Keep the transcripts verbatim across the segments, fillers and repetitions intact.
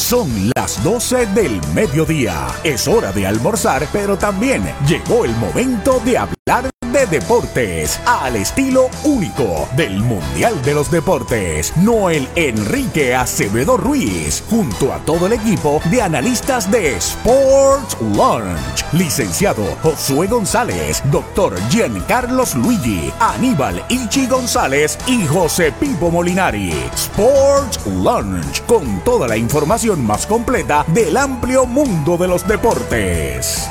Son las doce del mediodía. Es hora de almorzar, pero también llegó el momento de hablar de deportes al estilo único del Mundial de los Deportes. Noel Enrique Acevedo Ruiz, junto a todo el equipo de analistas de Sports Lunch. Licenciado Josué González, doctor Giancarlos Luigi, Aníbal Ichi González y José Pipo Molinari. Sports Lunch, con toda la información más completa del amplio mundo de los deportes.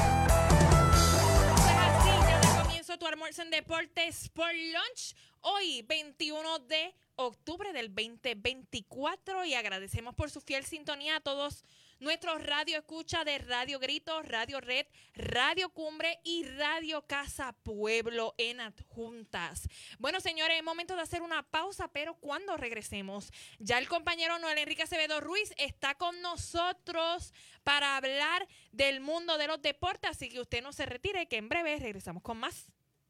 En Deportes por Lunch, hoy veintiuno de octubre del veinte veinticuatro, y agradecemos por su fiel sintonía a todos nuestros radio escucha de Radio Grito, Radio Red, Radio Cumbre y Radio Casa Pueblo en adjuntas. Bueno, señores, es momento de hacer una pausa, pero cuando regresemos, ya el compañero Noel Enrique Acevedo Ruiz está con nosotros para hablar del mundo de los deportes, así que usted no se retire, que en breve regresamos con más.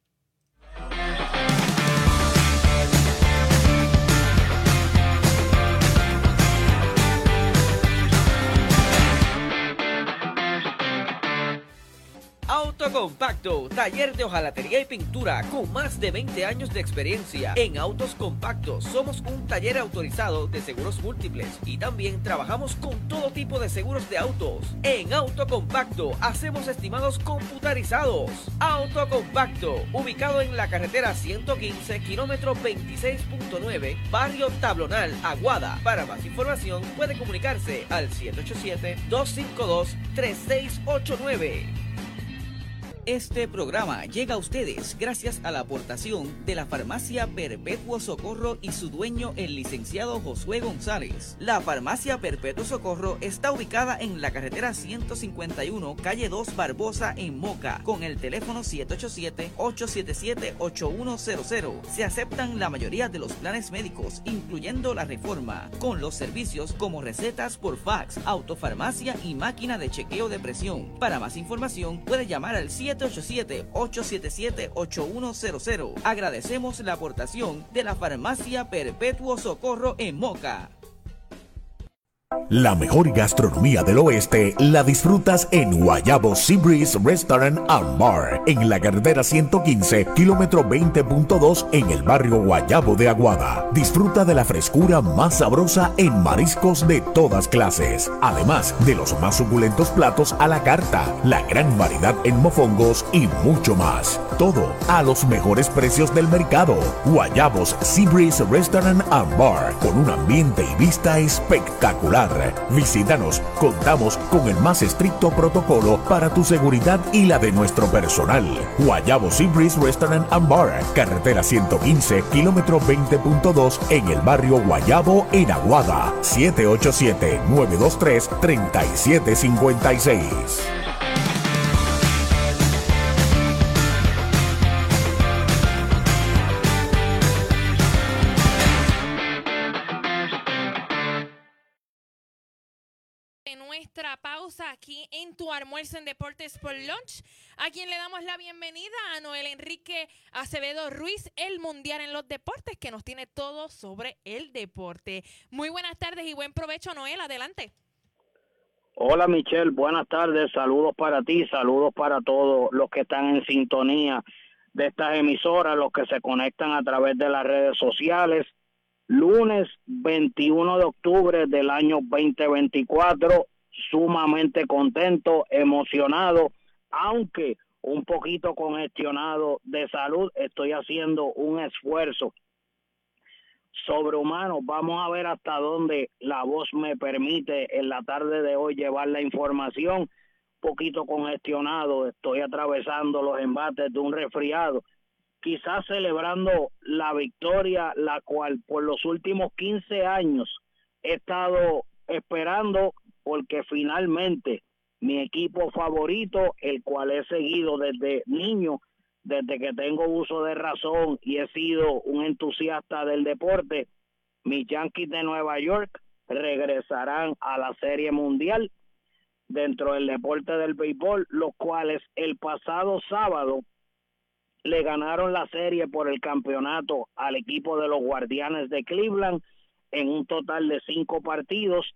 Autocompacto, taller de hojalatería y pintura con más de veinte años de experiencia. En Autos Compactos somos un taller autorizado de seguros múltiples y también trabajamos con todo tipo de seguros de autos. En Autocompacto hacemos estimados computarizados. Autocompacto, ubicado en la carretera ciento quince, kilómetro veintiséis punto nueve, barrio Tablonal, Aguada. Para más información puede comunicarse al siete ocho siete, dos cinco dos, tres seis ocho nueve. Este programa llega a ustedes gracias a la aportación de la Farmacia Perpetuo Socorro y su dueño, el licenciado Josué González. La Farmacia Perpetuo Socorro está ubicada en la carretera ciento cincuenta y uno, calle dos Barbosa, en Moca, con el teléfono siete ocho siete, ocho siete siete, ocho uno cero cero. Se aceptan la mayoría de los planes médicos, incluyendo la Reforma, con los servicios como recetas por fax, autofarmacia y máquina de chequeo de presión. Para más información puede llamar al siete ocho siete, ocho siete siete, ocho uno cero cero. Agradecemos la aportación de la Farmacia Perpetuo Socorro en Moca. La mejor gastronomía del oeste la disfrutas en Guayabo Sea Breeze Restaurant and Bar, en la carretera ciento quince, kilómetro veinte punto dos, en el barrio Guayabo de Aguada. Disfruta de la frescura más sabrosa en mariscos de todas clases, además de los más suculentos platos a la carta, la gran variedad en mofongos y mucho más. Todo a los mejores precios del mercado. Guayabos Sea Breeze Restaurant and Bar, con un ambiente y vista espectacular. Visítanos, contamos con el más estricto protocolo para tu seguridad y la de nuestro personal. Guayabo Sea Breeze Restaurant and Bar, carretera ciento quince, kilómetro veinte punto dos, en el barrio Guayabo, en Aguada. siete ocho siete, nueve dos tres, tres siete cinco seis. Nuestra pausa aquí en tu almuerzo en Deportes por Lunch, a quien le damos la bienvenida a Noel Enrique Acevedo Ruiz, el mundial en los deportes, que nos tiene todo sobre el deporte. Muy buenas tardes y buen provecho, Noel, adelante. Hola Michelle, buenas tardes, saludos para ti, saludos para todos los que están en sintonía de estas emisoras, los que se conectan a través de las redes sociales. Lunes veintiuno de octubre del año veinte veinticuatro, sumamente contento, emocionado, aunque un poquito congestionado de salud. Estoy haciendo un esfuerzo sobrehumano. Vamos a ver hasta dónde la voz me permite en la tarde de hoy llevar la información. Un poquito congestionado, estoy atravesando los embates de un resfriado, quizás celebrando la victoria, la cual por los últimos quince años he estado esperando, porque finalmente mi equipo favorito, el cual he seguido desde niño, desde que tengo uso de razón y he sido un entusiasta del deporte, mis Yankees de Nueva York regresarán a la Serie Mundial dentro del deporte del béisbol, los cuales el pasado sábado le ganaron la serie por el campeonato al equipo de los Guardianes de Cleveland en un total de cinco partidos,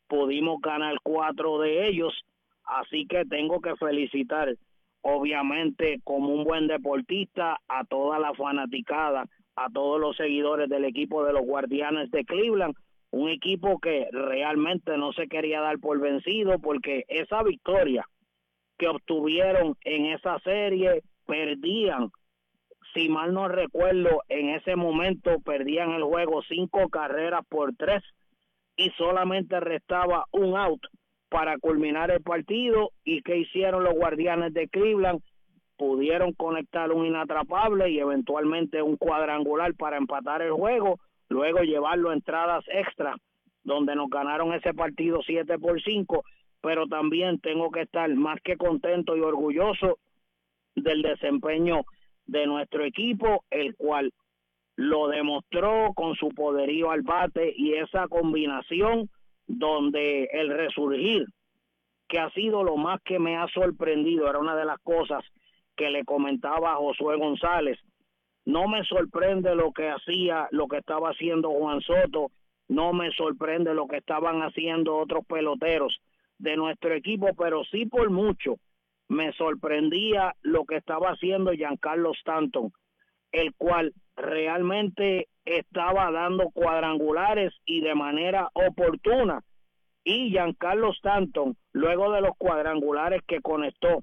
pudimos ganar cuatro de ellos, así que tengo que felicitar, obviamente, como un buen deportista, a toda la fanaticada, a todos los seguidores del equipo de los Guardianes de Cleveland, un equipo que realmente no se quería dar por vencido, porque esa victoria que obtuvieron en esa serie, perdían, si mal no recuerdo, en ese momento perdían el juego cinco carreras por tres y solamente restaba un out para culminar el partido. ¿Y qué hicieron los Guardianes de Cleveland? Pudieron conectar un inatrapable y eventualmente un cuadrangular para empatar el juego, luego llevarlo a entradas extra, donde nos ganaron ese partido siete por cinco, pero también tengo que estar más que contento y orgulloso del desempeño de nuestro equipo, el cual lo demostró con su poderío al bate y esa combinación donde el resurgir, que ha sido lo más que me ha sorprendido, era una de las cosas que le comentaba a Josué González. No me sorprende lo que hacía, lo que estaba haciendo Juan Soto, no me sorprende lo que estaban haciendo otros peloteros de nuestro equipo, pero sí por mucho me sorprendía lo que estaba haciendo Giancarlo Stanton, el cual realmente estaba dando cuadrangulares y de manera oportuna. Y Giancarlo Stanton, luego de los cuadrangulares que conectó,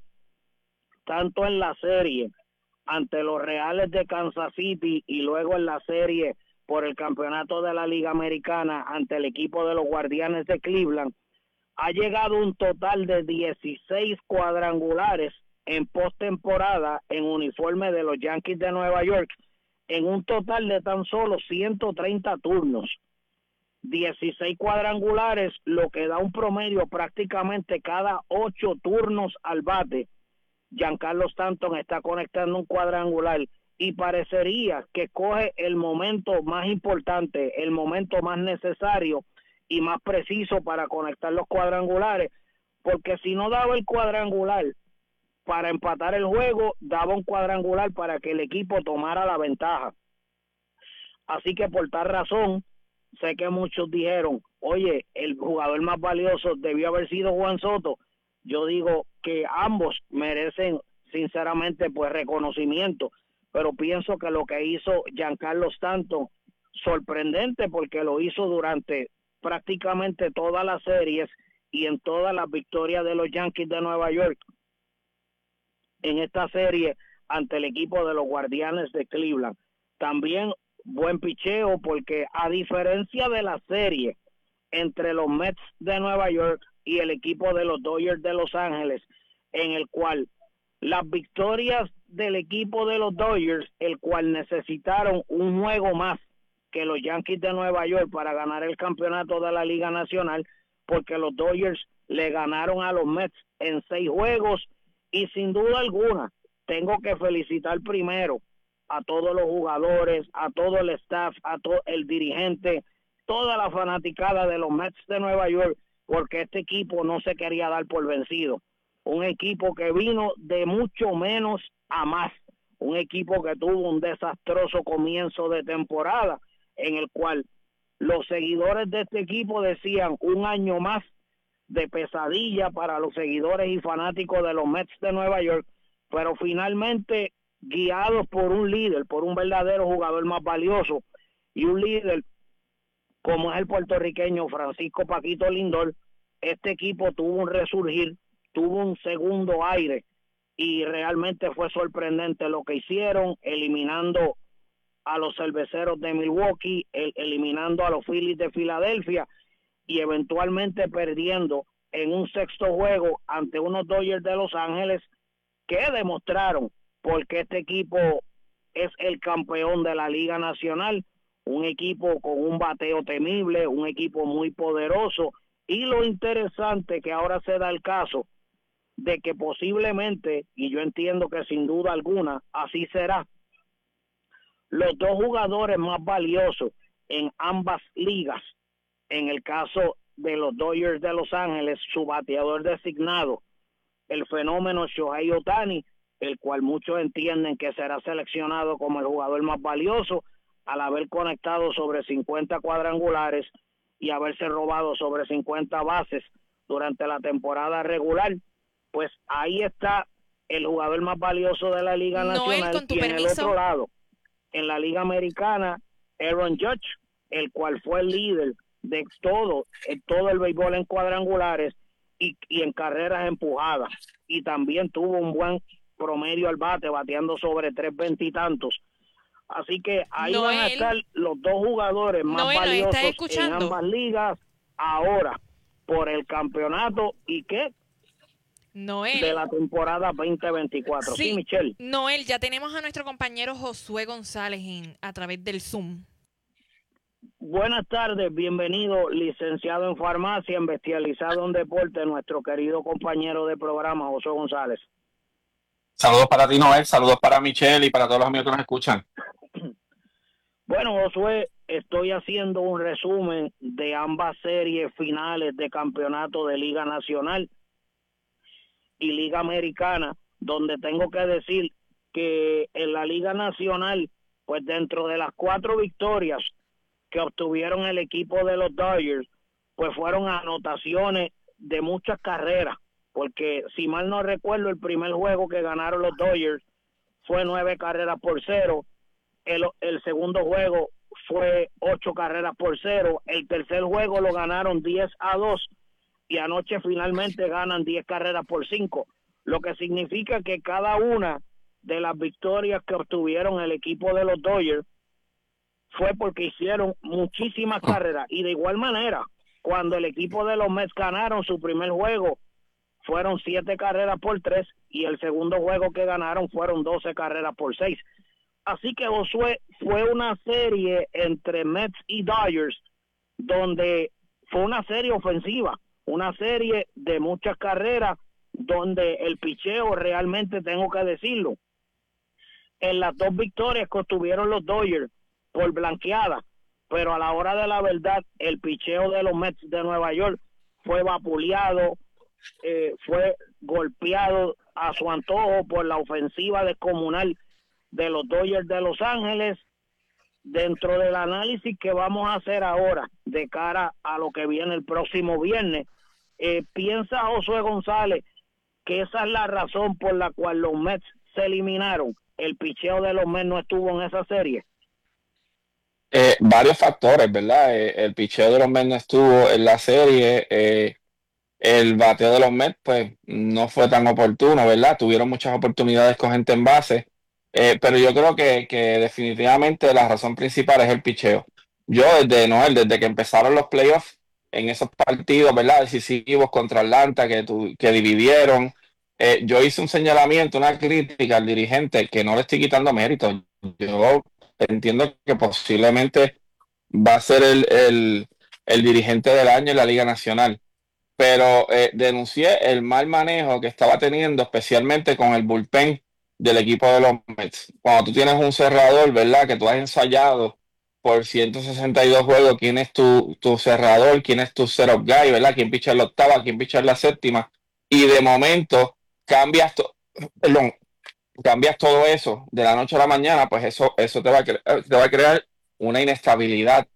tanto en la serie ante los Reales de Kansas City y luego en la serie por el campeonato de la Liga Americana ante el equipo de los Guardianes de Cleveland, ha llegado un total de dieciséis cuadrangulares en postemporada en uniforme de los Yankees de Nueva York, en un total de tan solo ciento treinta turnos. dieciséis cuadrangulares, lo que da un promedio prácticamente cada ocho turnos al bate. Giancarlo Stanton está conectando un cuadrangular y parecería que coge el momento más importante, el momento más necesario y más preciso para conectar los cuadrangulares, porque si no daba el cuadrangular para empatar el juego, daba un cuadrangular para que el equipo tomara la ventaja. Así que por tal razón, sé que muchos dijeron, oye, el jugador más valioso debió haber sido Juan Soto. Yo digo que ambos merecen sinceramente pues reconocimiento, pero pienso que lo que hizo Giancarlo Stanton, sorprendente porque lo hizo durante prácticamente todas las series y en todas las victorias de los Yankees de Nueva York en esta serie ante el equipo de los Guardianes de Cleveland. También buen picheo porque a diferencia de la serie entre los Mets de Nueva York y el equipo de los Dodgers de Los Ángeles, en el cual las victorias del equipo de los Dodgers, el cual necesitaron un juego más que los Yankees de Nueva York para ganar el campeonato de la Liga Nacional, porque los Dodgers le ganaron a los Mets en seis juegos, y sin duda alguna tengo que felicitar primero a todos los jugadores, a todo el staff, a todo el dirigente, toda la fanaticada de los Mets de Nueva York, porque este equipo no se quería dar por vencido. Un equipo que vino de mucho menos a más, un equipo que tuvo un desastroso comienzo de temporada, en el cual los seguidores de este equipo decían un año más de pesadilla para los seguidores y fanáticos de los Mets de Nueva York, pero finalmente guiados por un líder, por un verdadero jugador más valioso y un líder como es el puertorriqueño Francisco Paquito Lindor, este equipo tuvo un resurgir, tuvo un segundo aire y realmente fue sorprendente lo que hicieron, eliminando a los Cerveceros de Milwaukee, el, eliminando a los Phillies de Filadelfia y eventualmente perdiendo en un sexto juego ante unos Dodgers de Los Ángeles que demostraron porque este equipo es el campeón de la Liga Nacional, un equipo con un bateo temible, un equipo muy poderoso, y lo interesante que ahora se da el caso de que posiblemente, y yo entiendo que sin duda alguna así será, los dos jugadores más valiosos en ambas ligas, en el caso de los Dodgers de Los Ángeles, su bateador designado, el fenómeno Shohei Ohtani, el cual muchos entienden que será seleccionado como el jugador más valioso al haber conectado sobre cincuenta cuadrangulares, y haberse robado sobre cincuenta bases durante la temporada regular, pues ahí está el jugador más valioso de la Liga Noel, Nacional. con tu Y en permiso. el otro lado, en la Liga Americana, Aaron Judge, el cual fue el líder de todo, en todo el béisbol en cuadrangulares y, y en carreras empujadas, y también tuvo un buen promedio al bate, bateando sobre tres veintitantos. Así que ahí Noel, van a estar los dos jugadores más Noel, ¿nos valiosos estás en escuchando? ambas ligas ahora por el campeonato y qué Noel. de la temporada veinte veinticuatro. Sí, Sí, Michelle. Noel, ya tenemos a nuestro compañero Josué González en, a través del Zoom. Buenas tardes, bienvenido, licenciado en farmacia, especializado en deporte, nuestro querido compañero de programa, José González. Saludos para ti, Noel, saludos para Michelle y para todos los amigos que nos escuchan. Bueno, Josué, estoy haciendo un resumen de ambas series finales de campeonato de Liga Nacional y Liga Americana, donde tengo que decir que en la Liga Nacional, pues dentro de las cuatro victorias que obtuvieron el equipo de los Dodgers, pues fueron anotaciones de muchas carreras, porque si mal no recuerdo, el primer juego que ganaron los Dodgers fue nueve carreras por cero, el, el segundo juego fue ocho carreras por cero, el tercer juego lo ganaron diez a dos, y anoche finalmente ganan diez carreras por cinco, lo que significa que cada una de las victorias que obtuvieron el equipo de los Dodgers fue porque hicieron muchísimas carreras. Y de igual manera, cuando el equipo de los Mets ganaron su primer juego, fueron siete carreras por tres, y el segundo juego que ganaron fueron doce carreras por seis. Así que, Josué, fue una serie entre Mets y Dodgers, donde fue una serie ofensiva, una serie de muchas carreras, donde el picheo realmente, tengo que decirlo, en las dos victorias que obtuvieron los Dodgers por blanqueada, pero a la hora de la verdad, el picheo de los Mets de Nueva York fue vapuleado, eh, fue golpeado a su antojo por la ofensiva descomunal de los Dodgers de Los Ángeles. Dentro del análisis que vamos a hacer ahora de cara a lo que viene el próximo viernes, eh, ¿piensa Josué González que esa es la razón por la cual los Mets se eliminaron? ¿El picheo de los Mets no estuvo en esa serie? Eh, varios factores, ¿verdad? Eh, el picheo de los Mets no estuvo en la serie, eh, el bateo de los Mets pues no fue tan oportuno, ¿verdad? Tuvieron muchas oportunidades con gente en base, eh, pero yo creo que, que definitivamente la razón principal es el picheo. Yo desde Noel, desde que empezaron los playoffs, en esos partidos, ¿verdad? Decisivos contra Atlanta que, tu, que dividieron, eh, yo hice un señalamiento, una crítica al dirigente que no le estoy quitando mérito. Yo entiendo que posiblemente va a ser el, el, el dirigente del año en la Liga Nacional, pero eh, denuncié el mal manejo que estaba teniendo, especialmente con el bullpen del equipo de los Mets. Cuando tú tienes un cerrador, ¿verdad? Que tú has ensayado por ciento sesenta y dos juegos, quién es tu, tu cerrador, quién es tu setup guy, ¿verdad? Quién picha en la octava, quién picha en la séptima, y de momento cambias, to perdón, cambias todo eso de la noche a la mañana, pues eso, eso te va a cre te va a crear una inestabilidad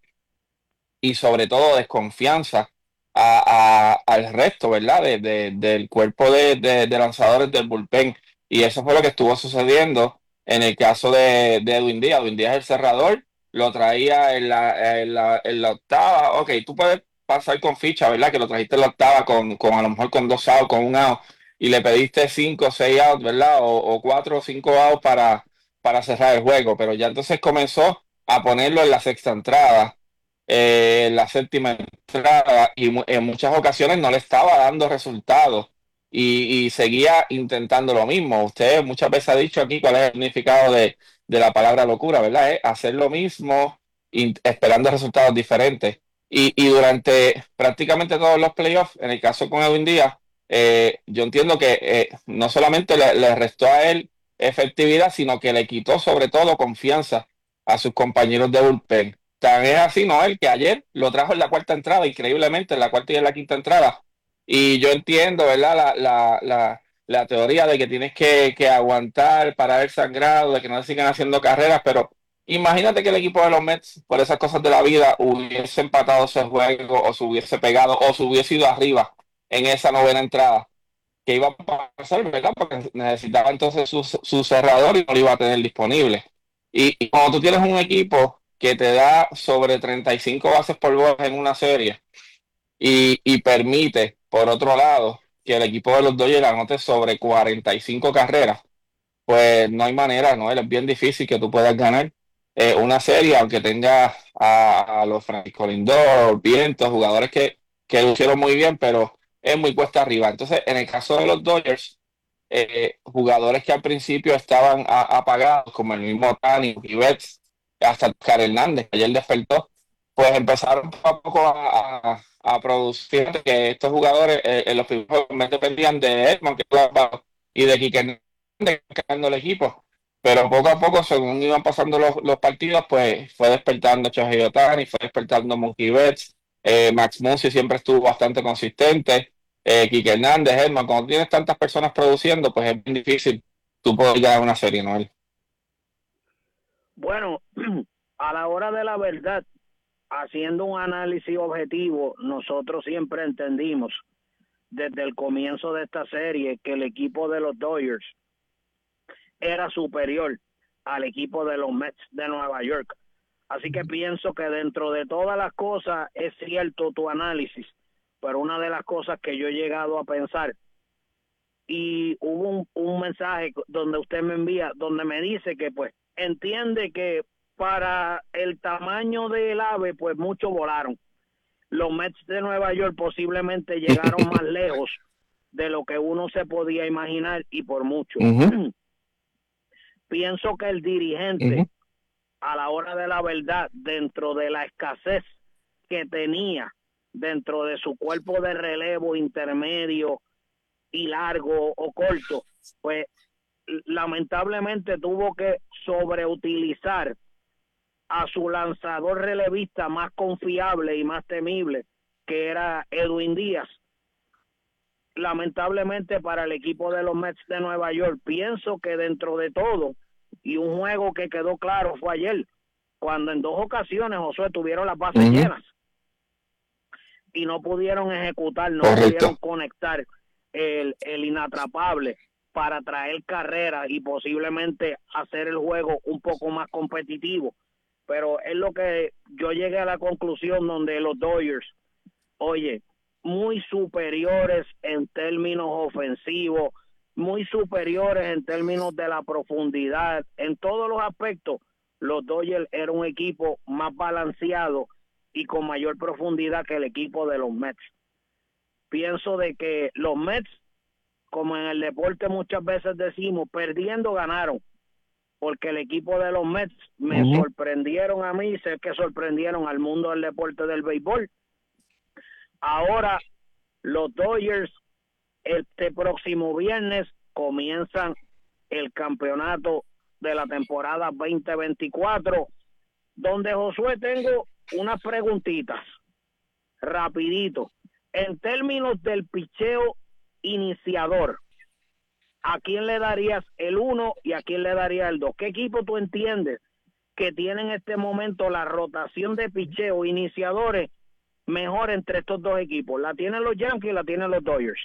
y sobre todo desconfianza a, a, al resto, ¿verdad? De, de, del cuerpo de, de, de lanzadores del bullpen. Y eso fue lo que estuvo sucediendo en el caso de, de Edwin Díaz. Edwin Díaz es el cerrador, lo traía en la, en la, en la octava. Ok, tú puedes pasar con ficha, ¿verdad? Que lo trajiste en la octava con, con a lo mejor con dos outs, con un out, y le pediste cinco o seis outs, ¿verdad? O, o cuatro o cinco outs para, para cerrar el juego. Pero ya entonces comenzó a ponerlo en la sexta entrada, eh, en la séptima entrada, y en muchas ocasiones no le estaba dando resultados. Y, y seguía intentando lo mismo. Usted muchas veces ha dicho aquí cuál es el significado de, de la palabra locura, ¿verdad? Es hacer lo mismo esperando resultados diferentes. Y, y durante prácticamente todos los playoffs, en el caso con Edwin Díaz, eh, yo entiendo que eh, no solamente le, le restó a él efectividad, sino que le quitó sobre todo confianza a sus compañeros de bullpen. Tan es así, Noel, que ayer lo trajo en la cuarta entrada, increíblemente, en la cuarta y en la quinta entrada. Y yo entiendo, ¿verdad? La, la, la, la teoría de que tienes que, que aguantar para el sangrado, de que no se sigan haciendo carreras, pero Imagínate que el equipo de los Mets, por esas cosas de la vida, hubiese empatado ese juego o se hubiese pegado o se hubiese ido arriba en esa novena entrada. ¿Qué iba a pasar, verdad? Porque necesitaba entonces su, su cerrador y no lo iba a tener disponible. Y, y cuando tú tienes un equipo que te da sobre treinta y cinco bases por bola en una serie y, y permite, por otro lado, que el equipo de los Dodgers anote sobre cuarenta y cinco carreras, pues no hay manera, ¿no? Es bien difícil que tú puedas ganar eh, una serie, aunque tengas a, a los Francisco Lindor, Vientos, jugadores que, que lo hicieron muy bien, pero es muy cuesta arriba. Entonces, en el caso de los Dodgers, eh, jugadores que al principio estaban a- apagados, como el mismo Tani y Betts, hasta Oscar Hernández, que ayer despertó, pues empezaron poco a poco a, a- a producir que estos jugadores eh, en los primeros meses dependían de Edman, que estaba y de Quique ganando el equipo. Pero poco a poco, según iban pasando los, los partidos, pues fue despertando Shohei Ohtani, fue despertando Mookie Betts, eh, Max Muncy siempre estuvo bastante consistente, eh, Quique Hernández, Edman. Cuando tienes tantas personas produciendo, pues es bien difícil tú poder ganar una serie, Noel. Bueno, a la hora de la verdad, haciendo un análisis objetivo, nosotros siempre entendimos desde el comienzo de esta serie que el equipo de los Dodgers era superior al equipo de los Mets de Nueva York. Así que pienso que dentro de todas las cosas es cierto tu análisis, pero una de las cosas que yo he llegado a pensar, y hubo un, un mensaje donde usted me envía, donde me dice que pues entiende que para el tamaño del ave, pues muchos volaron. Los Mets de Nueva York posiblemente llegaron más lejos de lo que uno se podía imaginar y por mucho. Uh-huh. Pienso que el dirigente, Uh-huh. a la hora de la verdad, dentro de la escasez que tenía dentro de su cuerpo de relevo intermedio y largo o corto, pues lamentablemente tuvo que sobreutilizar a su lanzador relevista más confiable y más temible, que era Edwin Díaz. Lamentablemente para el equipo de los Mets de Nueva York, pienso que dentro de todo, y un juego que quedó claro fue ayer, cuando en dos ocasiones, Josué, tuvieron las bases uh-huh. llenas y no pudieron ejecutar, no Correcto. pudieron conectar el, el inatrapable para traer carreras y posiblemente hacer el juego un poco más competitivo. Pero es lo que yo llegué a la conclusión donde los Dodgers, oye, muy superiores en términos ofensivos, muy superiores en términos de la profundidad, en todos los aspectos, los Dodgers era un equipo más balanceado y con mayor profundidad que el equipo de los Mets. Pienso de que los Mets, como en el deporte muchas veces decimos, perdiendo ganaron, porque el equipo de los Mets me uh-huh. sorprendieron a mí, sé que sorprendieron al mundo del deporte del béisbol. Ahora los Dodgers este próximo viernes comienzan el campeonato de la temporada veinte veinticuatro, donde Josué tengo unas preguntitas rapidito. En términos del picheo iniciador, ¿a quién le darías el uno y a quién le darías el dos? ¿Qué equipo tú entiendes que tiene en este momento la rotación de picheo iniciadores mejor entre estos dos equipos? ¿La tienen los Yankees y la tienen los Dodgers?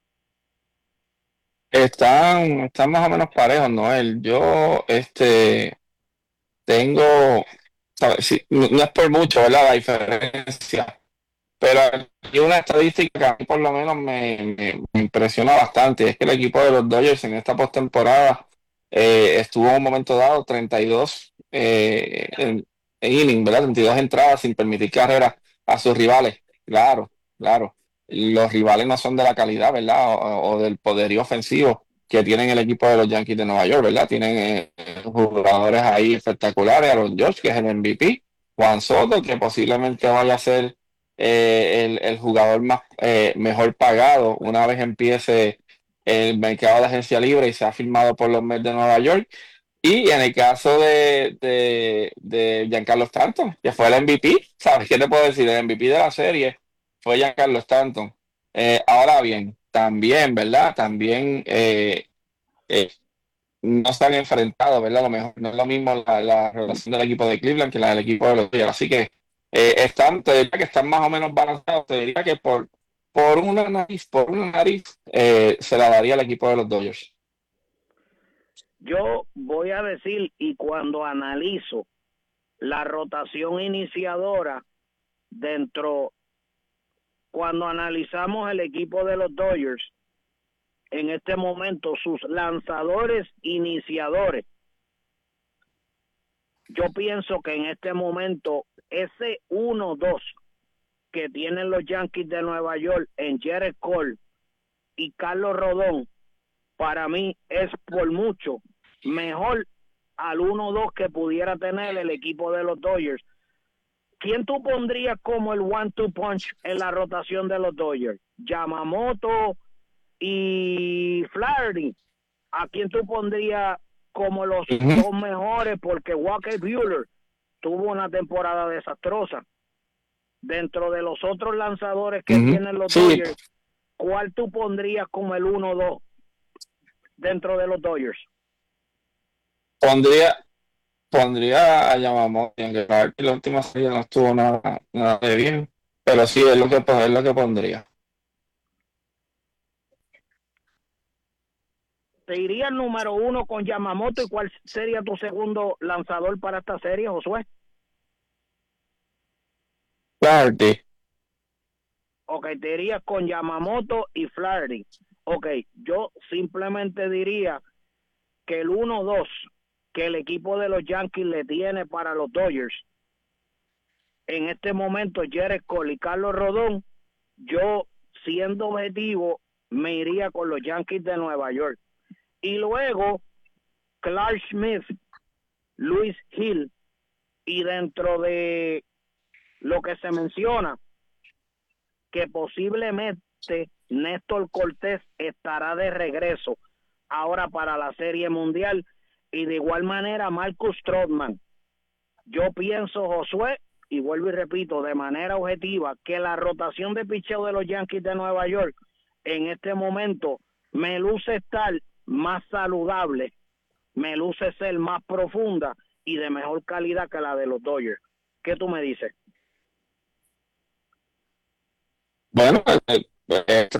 Están, están más o menos parejos, Noel. Yo este tengo, ¿sabes? Sí, no, no es por mucho, ¿verdad? La diferencia, pero hay una estadística que a mí por lo menos me, me, me impresiona bastante, es que el equipo de los Dodgers en esta postemporada eh, estuvo en un momento dado treinta y dos eh, en, en inning, ¿verdad? treinta y dos entradas sin permitir carreras a sus rivales. Claro, claro. Los rivales no son de la calidad, ¿verdad? O, o del poderío ofensivo que tienen el equipo de los Yankees de Nueva York, ¿verdad? Tienen eh, jugadores ahí espectaculares, Aaron Judge, que es el M V P, Juan Soto, que posiblemente vaya a ser eh, el, el jugador más eh, mejor pagado una vez empiece el mercado de agencia libre y se ha firmado por los Mets de Nueva York. Y en el caso de, de, de Giancarlo Stanton, que fue el M V P, ¿sabes qué te puedo decir? El M V P de la serie fue Giancarlo Stanton. Eh, ahora bien, también, ¿verdad? También eh, eh, no se han enfrentado, ¿verdad? A lo mejor no es lo mismo la, la relación del equipo de Cleveland que la del equipo de los Dodgers. Así que eh, están, te diría que están más o menos balanceados. Te diría que por, por una nariz, por una nariz, eh, se la daría al equipo de los Dodgers. Yo voy a decir, y cuando analizo la rotación iniciadora dentro, cuando analizamos el equipo de los Dodgers, en este momento sus lanzadores iniciadores, yo pienso que en este momento ese uno dos que tienen los Yankees de Nueva York en Gerrit Cole y Carlos Rodón, para mí es por mucho mejor al uno dos que pudiera tener el equipo de los Dodgers. ¿Quién tú pondrías como el one-two punch en la rotación de los Dodgers? Yamamoto y Flaherty. ¿A quién tú pondrías como los uh-huh. dos mejores? Porque Walker Buehler tuvo una temporada desastrosa. Dentro de los otros lanzadores que uh-huh. tienen los sí. Dodgers, ¿cuál tú pondrías como el uno dos dentro de los Dodgers? Pondría pondría a Yamamoto, aunque la última serie no estuvo nada, nada de bien, pero sí es lo que es lo que pondría. ¿Te iría el número uno con Yamamoto y cuál sería tu segundo lanzador para esta serie, Josué? Flaherty. Ok, te irías con Yamamoto y Flaherty. Ok, yo simplemente diría que el uno dos que el equipo de los Yankees le tiene para los Dodgers, en este momento Gerrit Cole y Carlos Rodón, yo siendo objetivo me iría con los Yankees de Nueva York. Y luego Clark Smith, Luis Hill, y dentro de lo que se menciona que posiblemente Néstor Cortés estará de regreso ahora para la Serie Mundial, y de igual manera Marcus Stroman. Yo pienso, Josué, y vuelvo y repito de manera objetiva, que la rotación de picheo de los Yankees de Nueva York en este momento me luce estar más saludable, me luce ser más profunda y de mejor calidad que la de los Dodgers. ¿Qué tú me dices? Bueno, eh, eh,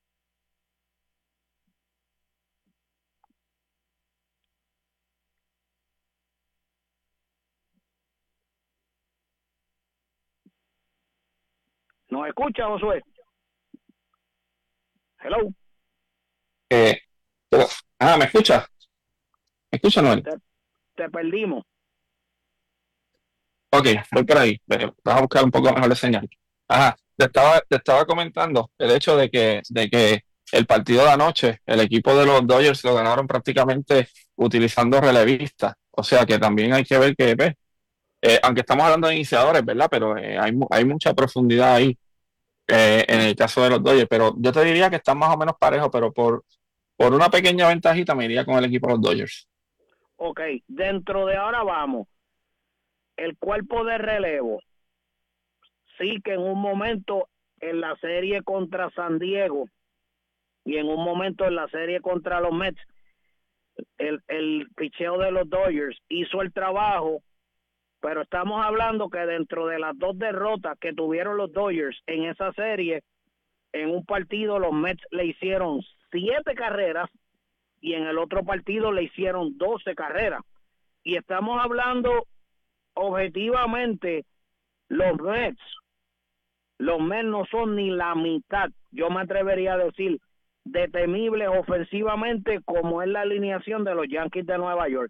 ¿nos escucha, Josué? Hello. Eh, pero, ah, ¿me escucha? ¿Me escucha, Noel? Te, te perdimos. Ok, voy por ahí. Vas a buscar un poco mejor de señal. Ajá, te estaba, te estaba comentando el hecho de que, de que el partido de anoche, el equipo de los Dodgers lo ganaron prácticamente utilizando relevistas. O sea que también hay que ver que, pues, eh, aunque estamos hablando de iniciadores, ¿verdad? Pero eh, hay, hay mucha profundidad ahí eh, en el caso de los Dodgers. Pero yo te diría que están más o menos parejos, pero por, por una pequeña ventajita me iría con el equipo de los Dodgers. Ok, dentro de ahora vamos. El cuerpo de relevo. Sí que en un momento en la serie contra San Diego y en un momento en la serie contra los Mets, el, el picheo de los Dodgers hizo el trabajo, pero estamos hablando que dentro de las dos derrotas que tuvieron los Dodgers en esa serie, en un partido los Mets le hicieron siete carreras y en el otro partido le hicieron doce carreras. Y estamos hablando objetivamente, los Mets, los Mets no son ni la mitad, yo me atrevería a decir, de temibles ofensivamente como es la alineación de los Yankees de Nueva York.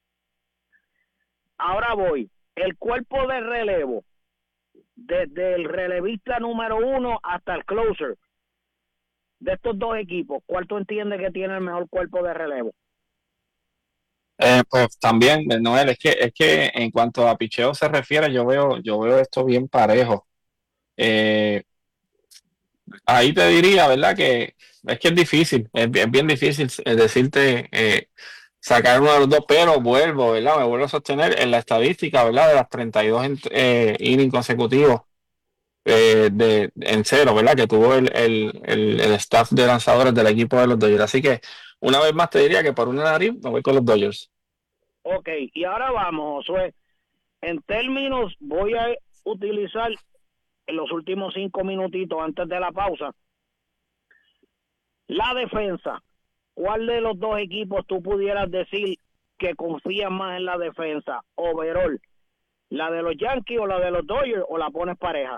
Ahora voy, el cuerpo de relevo, desde el relevista número uno hasta el closer, de estos dos equipos, ¿cuál tú entiendes que tiene el mejor cuerpo de relevo? Eh, pues también, Noel, es que, es que en cuanto a picheo se refiere, yo veo, yo veo esto bien parejo. Eh, ahí te diría, ¿verdad? Que es que es difícil, es, es bien difícil decirte eh, sacar uno de los dos, pero vuelvo, ¿verdad? Me vuelvo a sostener en la estadística, ¿verdad? De las treinta y dos eh, innings consecutivos eh, de, en cero, ¿verdad? Que tuvo el, el, el, el staff de lanzadores del equipo de los Dodgers. Así que una vez más te diría que por una nariz me voy con los Dodgers. Ok, y ahora vamos, Josué. En términos, voy a utilizar en los últimos cinco minutitos antes de la pausa la defensa. ¿Cuál de los dos equipos tú pudieras decir que confías más en la defensa overall? ¿La de los Yankees o la de los Dodgers, o la pones pareja?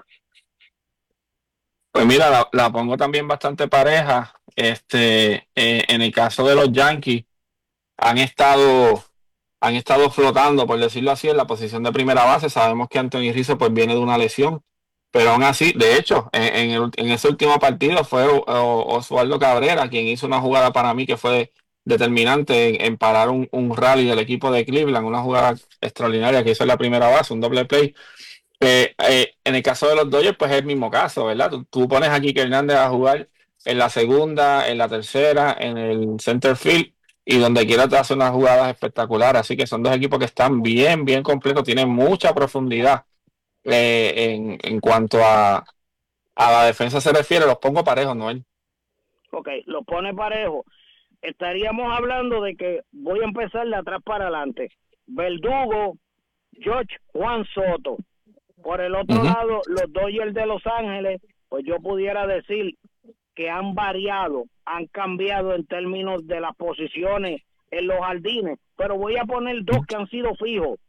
Pues mira, la, la pongo también bastante pareja. Este, eh, en el caso de los Yankees, han estado, han estado flotando, por decirlo así, en la posición de primera base. Sabemos que Anthony Rizzo pues viene de una lesión, pero aún así, de hecho, en, en, el- en ese último partido fue o- o- Osvaldo Cabrera quien hizo una jugada para mí que fue determinante en, en parar un, un rally del equipo de Cleveland, una jugada extraordinaria que hizo en la primera base, un doble play. Eh, eh, en el caso de los Dodgers, pues es el mismo caso, ¿verdad? Tú, tú pones a Kike Hernández a jugar en la segunda, en la tercera, en el center field, y donde quiera te hace unas jugadas espectaculares. Así que son dos equipos que están bien, bien completos, tienen mucha profundidad eh, en, en cuanto a, a la defensa se refiere. Los pongo parejos, Noel. Ok, lo pone parejo. Estaríamos hablando de que voy a empezar de atrás para adelante. Verdugo, George, Juan Soto. Por el otro Ujú. lado, los Dodgers de Los Ángeles, pues yo pudiera decir que han variado, han cambiado en términos de las posiciones en los jardines, pero voy a poner dos que han sido fijos.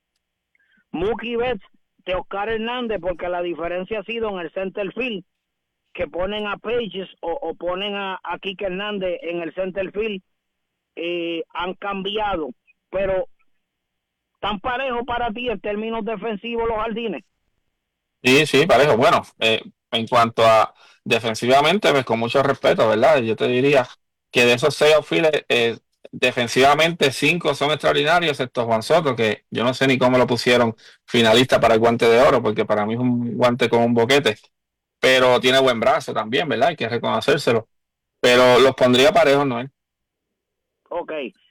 Mookie Betts, Teoscar Hernández, porque la diferencia ha sido en el center field, que ponen a Pages o, o ponen a, a Kike Hernández en el center field. Eh, han cambiado, pero tan parejo para ti en términos defensivos los jardines. Sí, sí, parejo. Bueno, eh, en cuanto a defensivamente, pues con mucho respeto, ¿verdad? Yo te diría que de esos seis outfielders, eh, defensivamente cinco son extraordinarios, excepto Juan Soto, que yo no sé ni cómo lo pusieron finalista para el guante de oro, porque para mí es un guante con un boquete, pero tiene buen brazo también, ¿verdad? Hay que reconocérselo. Pero los pondría parejos, ¿no? Ok,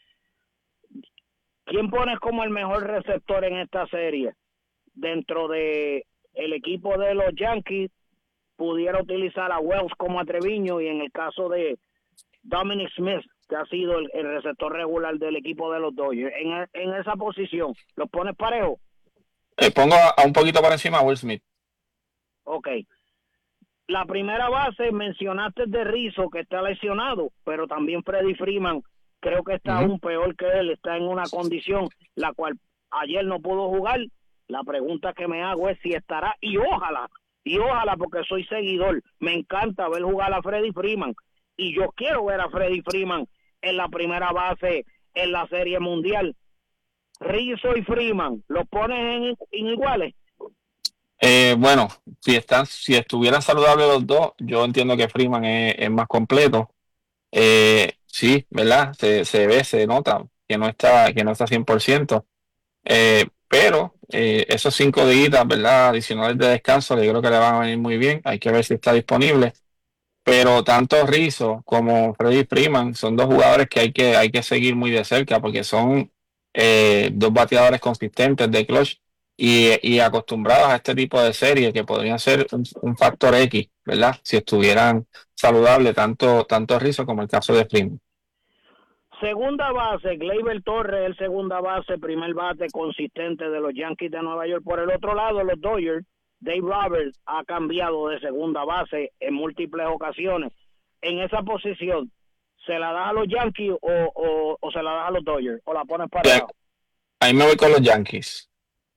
¿quién pones como el mejor receptor en esta serie? Dentro de el equipo de los Yankees, pudiera utilizar a Wells como a Treviño, y en el caso de Dominic Smith, que ha sido el, el receptor regular del equipo de los Dodgers, en, en esa posición, ¿los pones parejo? Eh, pongo a, a un poquito por encima a Will Smith. Ok. La primera base, mencionaste de Rizzo, que está lesionado, pero también Freddie Freeman, creo que está Ujú. aún peor que él, está en una condición la cual ayer no pudo jugar. La pregunta que me hago es si estará, y ojalá, y ojalá, porque soy seguidor, me encanta ver jugar a Freddie Freeman, y yo quiero ver a Freddie Freeman en la primera base en la Serie Mundial. Rizzo y Freeman, ¿los pones en, en iguales? Eh, bueno, si están, si estuvieran saludables los dos, yo entiendo que Freeman es, es más completo. Eh, sí, ¿verdad? Se, se ve, se nota que no está, que no está cien por ciento. Eh, pero eh, esos cinco días, ¿verdad? Adicionales de descanso, yo creo que le van a venir muy bien. Hay que ver si está disponible. Pero tanto Rizzo como Freddie Freeman son dos jugadores que hay que, hay que seguir muy de cerca porque son eh, dos bateadores consistentes de clutch y, y acostumbrados a este tipo de series que podrían ser un, un factor X, ¿verdad? Si estuvieran saludables tanto, tanto Rizzo como el caso de Freeman. Segunda base, Gleyber Torres, el segunda base, primer bate consistente de los Yankees de Nueva York. Por el otro lado, los Dodgers, Dave Roberts ha cambiado de segunda base en múltiples ocasiones. En esa posición, ¿se la da a los Yankees o, o, o se la da a los Dodgers? ¿O la pones para Ya, ahí me voy con los Yankees.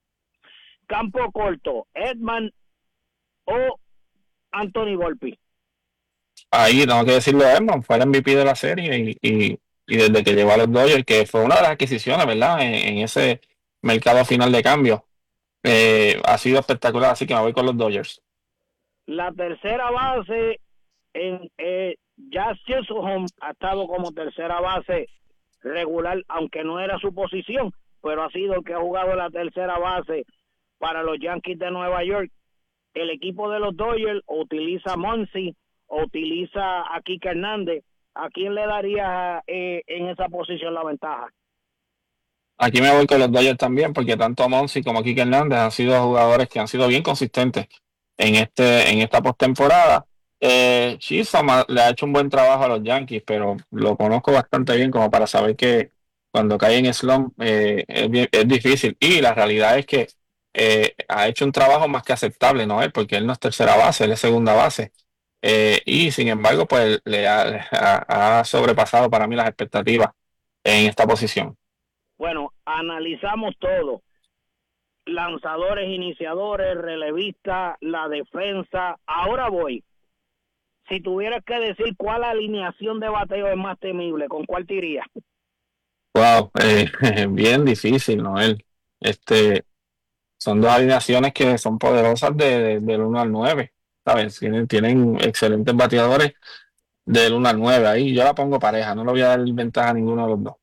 campo corto, Edman o Anthony Volpi? Ahí tengo que decirlo, Edman fue el M V P de la serie y, y, y desde que llegó a los Dodgers, que fue una de las adquisiciones, ¿verdad? En, en ese mercado final de cambio. Eh, ha sido espectacular, así que me voy con los Dodgers. La tercera base, en eh, Jazz Chisholm ha estado como tercera base regular, aunque no era su posición, pero ha sido el que ha jugado la tercera base para los Yankees de Nueva York. El equipo de los Dodgers utiliza a Monsi o utiliza a Kike Hernández. ¿A quién le daría eh, en esa posición la ventaja? Aquí me voy con los Dodgers también, porque tanto Monsi como Kike Hernández han sido jugadores que han sido bien consistentes en este, en esta postemporada. Eh, Chisholm ha- le ha hecho un buen trabajo a los Yankees, pero lo conozco bastante bien como para saber que cuando cae en slump eh, es, bien- es difícil. Y la realidad es que eh, ha hecho un trabajo más que aceptable, ¿no? Él, porque él no es tercera base, él es segunda base. Eh, y sin embargo, pues le ha, le ha- ha sobrepasado para mí las expectativas en esta posición. Bueno, analizamos todo. Lanzadores, iniciadores, relevistas, la defensa. Ahora voy. Si tuvieras que decir cuál alineación de bateo es más temible, ¿con cuál te irías? Wow, eh, bien difícil, Noel. Este, son dos alineaciones que son poderosas de, de- del uno al nueve, ¿sabes? Tienen, tienen excelentes bateadores del uno al nueve. Ahí yo la pongo pareja, no le voy a dar ventaja a ninguno de los dos.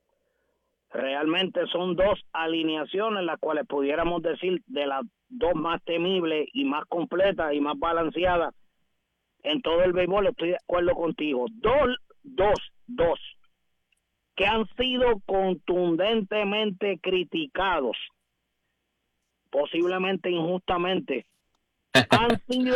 Realmente son dos alineaciones las cuales pudiéramos decir de las dos más temibles y más completas y más balanceadas en todo el béisbol. Estoy de acuerdo contigo. Dos, dos, dos que han sido contundentemente criticados, posiblemente injustamente, han sido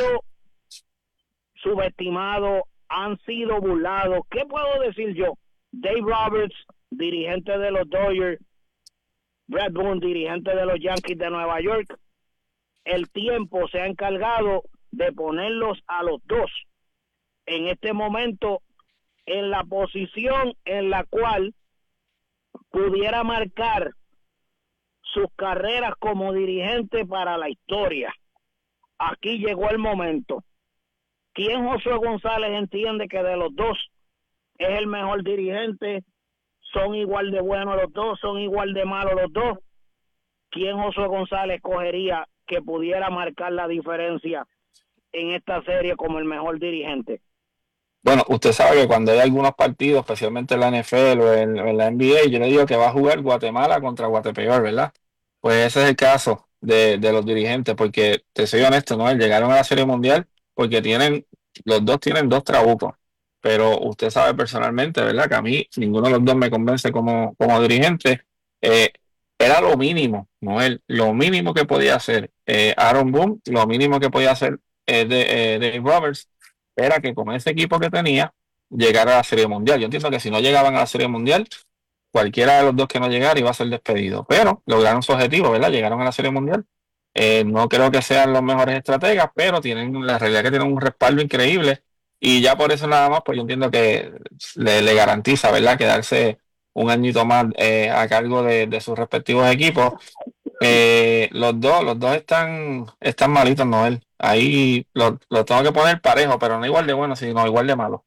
subestimados, han sido burlados. ¿Qué puedo decir yo? Dave Roberts, dirigente de los Dodgers, Brad Boone, dirigente de los Yankees de Nueva York. El tiempo se ha encargado de ponerlos a los dos en este momento en la posición en la cual pudiera marcar sus carreras como dirigente para la historia. Aquí llegó el momento. ¿Quién Josué González entiende que de los dos es el mejor dirigente? ¿Son igual de buenos los dos? ¿Son igual de malos los dos? ¿Quién Josué González cogería que pudiera marcar la diferencia en esta serie como el mejor dirigente? Bueno, usted sabe que cuando hay algunos partidos, especialmente en la N F L o en, o en la N B A, yo le digo que va a jugar Guatemala contra Guatepeor, ¿verdad? Pues ese es el caso de, de los dirigentes, porque te soy honesto, ¿no? Llegaron a la Serie Mundial porque tienen, los dos tienen dos trabucos, pero usted sabe personalmente, ¿verdad? Que a mí ninguno de los dos me convence como, como dirigente. Eh, Era lo mínimo, Noel, lo mínimo que podía hacer eh, Aaron Boone, lo mínimo que podía hacer eh, de, eh, Dave Roberts, era que con ese equipo que tenía llegara a la Serie Mundial. Yo entiendo que si no llegaban a la Serie Mundial, cualquiera de los dos que no llegara iba a ser despedido, pero lograron su objetivo, ¿verdad? Llegaron a la Serie Mundial. Eh, no creo que sean los mejores estrategas, pero tienen la realidad que tienen un respaldo increíble y ya por eso nada más, pues yo entiendo que le, le garantiza, ¿verdad? Quedarse un añito más eh, a cargo de, de sus respectivos equipos. Eh, los dos, los dos están, están malitos, Noel. Ahí lo, lo tengo que poner parejo, pero no igual de bueno, sino igual de malo.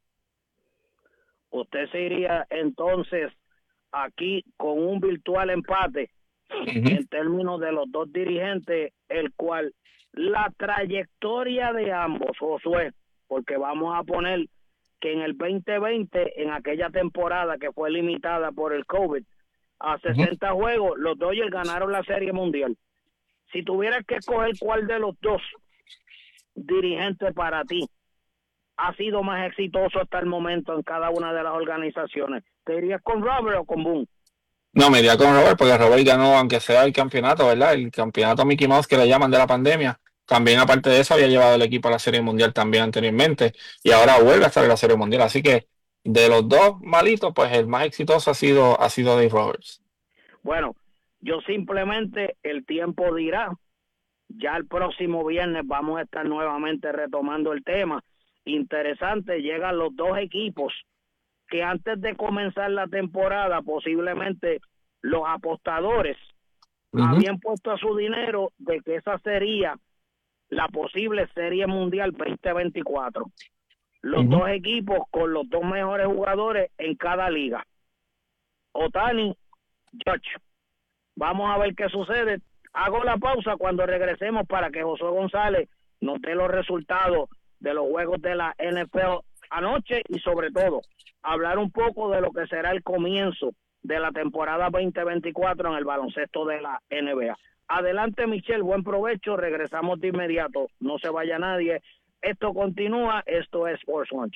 Usted se iría entonces aquí con un virtual empate Uh-huh. en términos de los dos dirigentes, el cual la trayectoria de ambos, Josué, porque vamos a poner que en el veinte veinte, en aquella temporada que fue limitada por el COVID a sesenta uh-huh. juegos, los Dodgers ganaron la Serie Mundial. Si tuvieras que escoger cuál de los dos dirigentes para ti ha sido más exitoso hasta el momento en cada una de las organizaciones, ¿te irías con Robert o con Boone? No, me iría con Robert, porque Robert ganó, aunque sea el campeonato, ¿verdad? El campeonato Mickey Mouse que le llaman de la pandemia. También, aparte de eso, había llevado el equipo a la Serie Mundial también anteriormente. Y ahora vuelve a estar en la Serie Mundial. Así que, de los dos malitos, pues el más exitoso ha sido, ha sido Dave Roberts. Bueno, yo simplemente, el tiempo dirá. Ya el próximo viernes vamos a estar nuevamente retomando el tema. Interesante, llegan los dos equipos que antes de comenzar la temporada posiblemente los apostadores uh-huh. habían puesto a su dinero de que esa sería la posible Serie Mundial veinte veinticuatro. Los uh-huh. dos equipos con los dos mejores jugadores en cada liga. Ohtani, Judge. Vamos a ver qué sucede. Hago la pausa cuando regresemos para que Josué González nos dé los resultados de los juegos de la N F L anoche y sobre todo hablar un poco de lo que será el comienzo de la temporada veinte veinticuatro en el baloncesto de la N B A. Adelante, Michelle, buen provecho, regresamos de inmediato, no se vaya nadie, esto continúa, esto es Sports Lunch.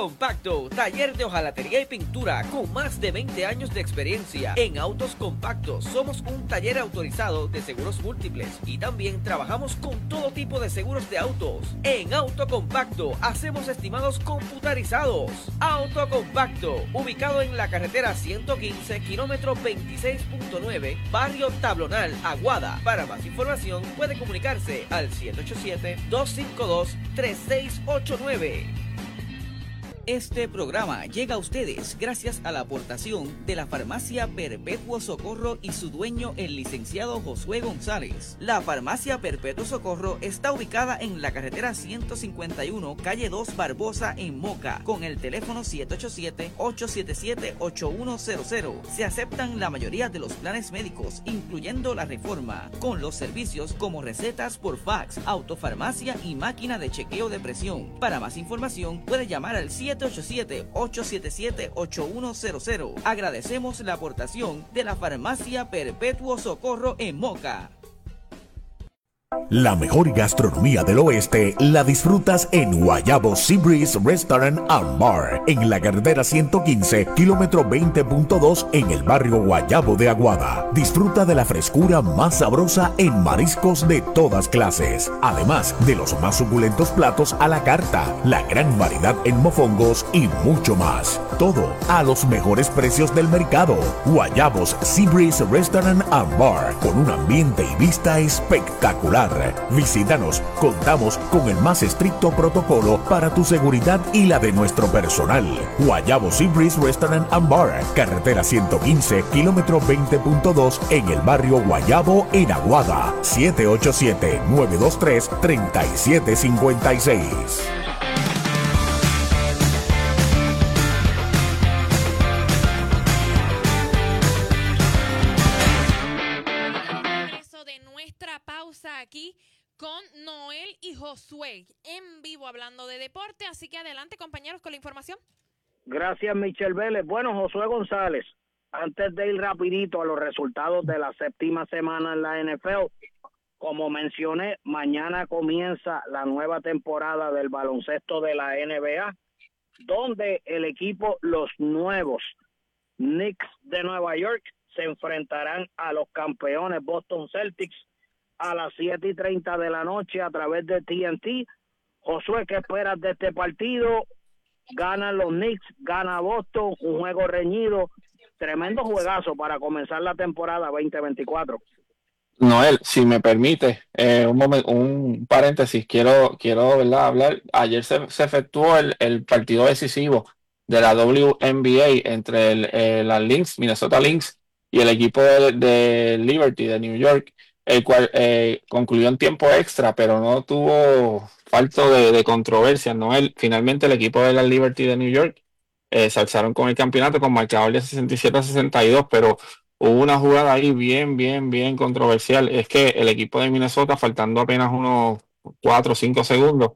Compacto, taller de hojalatería y pintura con más de veinte años de experiencia. En Autos Compactos somos un taller autorizado de seguros múltiples y también trabajamos con todo tipo de seguros de autos. En Auto Compacto hacemos estimados computarizados. Auto Compacto, ubicado en la carretera ciento quince, kilómetro veintiséis punto nueve, barrio Tablonal, Aguada. Para más información puede comunicarse al siete ocho siete, dos cinco dos, tres seis ocho nueve. Este programa llega a ustedes gracias a la aportación de la Farmacia Perpetuo Socorro y su dueño, el licenciado Josué González. La Farmacia Perpetuo Socorro está ubicada en la carretera ciento cincuenta y uno, calle dos Barbosa, en Moca, con el teléfono siete ocho siete, ocho siete siete, ocho uno cero cero. Se aceptan la mayoría de los planes médicos, incluyendo la Reforma, con los servicios como recetas por fax, autofarmacia y máquina de chequeo de presión. Para más información, puede llamar al siete ocho siete, ocho siete siete, ocho uno cero cero. Agradecemos la aportación de la Farmacia Perpetuo Socorro en Moca. La mejor gastronomía del oeste la disfrutas en Guayabo Seabreeze Restaurant and Bar, en la carretera ciento quince, kilómetro veinte punto dos, en el barrio Guayabo de Aguada. Disfruta de la frescura más sabrosa en mariscos de todas clases, además de los más suculentos platos a la carta, la gran variedad en mofongos y mucho más. Todo a los mejores precios del mercado. Guayabos Seabreeze Restaurant and Bar, con un ambiente y vista espectacular. Visítanos, contamos con el más estricto protocolo para tu seguridad y la de nuestro personal. Guayabo Seabreeze Restaurant and Bar, carretera ciento quince, kilómetro veinte punto dos, en el barrio Guayabo, en Aguada. siete ocho siete, nueve dos tres, tres siete cinco seis. Aquí con Noel y Josué en vivo hablando de deporte, así que adelante, compañeros, con la información. Gracias, Michelle Vélez. Bueno, Josué González, antes de ir rapidito a los resultados de la séptima semana en la N F L, como mencioné, mañana comienza la nueva temporada del baloncesto de la N B A, donde el equipo, los nuevos Knicks de Nueva York, se enfrentarán a los campeones Boston Celtics a las siete y treinta de la noche a través de T N T. Josué, ¿qué esperas de este partido? Ganan los Knicks, gana Boston, un juego reñido, tremendo juegazo para comenzar la temporada veinte veinticuatro. Noel, si me permite, eh, un momento, un paréntesis, quiero, quiero ¿verdad? hablar. Ayer se, se efectuó el, el partido decisivo de la W N B A entre el, eh, las Lynx, Minnesota Lynx, y el equipo de, de Liberty de New York, el cual eh, concluyó en tiempo extra, pero no tuvo falto de, de controversia, ¿no? El, finalmente el equipo de la Liberty de New York eh, se alzaron con el campeonato con marcador de sesenta y siete a sesenta y dos, pero hubo una jugada ahí bien, bien, bien controversial. Es que el equipo de Minnesota, faltando apenas unos cuatro o cinco segundos,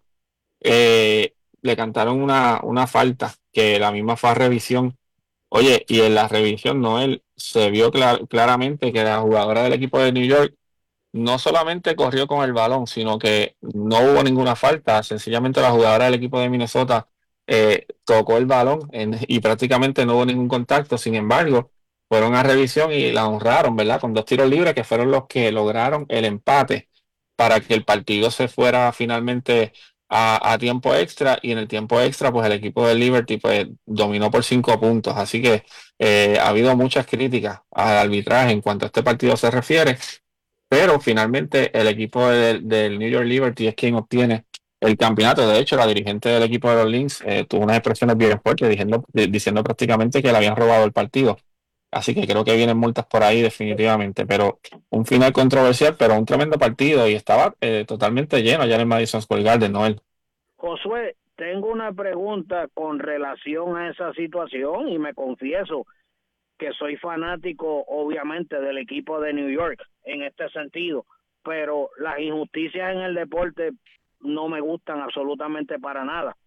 eh, le cantaron una, una falta que la misma fue a revisión. Oye, y en la revisión, Noel, se vio clar- claramente que la jugadora del equipo de New York no solamente corrió con el balón, sino que no hubo ninguna falta. Sencillamente la jugadora del equipo de Minnesota eh, tocó el balón en, y prácticamente no hubo ningún contacto. Sin embargo, fueron a revisión y la honraron, ¿verdad? Con dos tiros libres que fueron los que lograron el empate para que el partido se fuera finalmente a, a tiempo extra, y en el tiempo extra pues el equipo de Liberty pues dominó por cinco puntos. Así que eh, ha habido muchas críticas al arbitraje en cuanto a este partido se refiere, pero finalmente el equipo del, del New York Liberty es quien obtiene el campeonato. De hecho, la dirigente del equipo de los Lynx eh, tuvo unas expresiones bien fuertes diciendo, diciendo prácticamente que le habían robado el partido. Así que creo que vienen multas por ahí definitivamente, pero un final controversial, pero un tremendo partido, y estaba eh, totalmente lleno allá en el Madison Square Garden, Noel. Josué, tengo una pregunta con relación a esa situación y me confieso que soy fanático obviamente del equipo de New York en este sentido, pero las injusticias en el deporte no me gustan absolutamente para nada,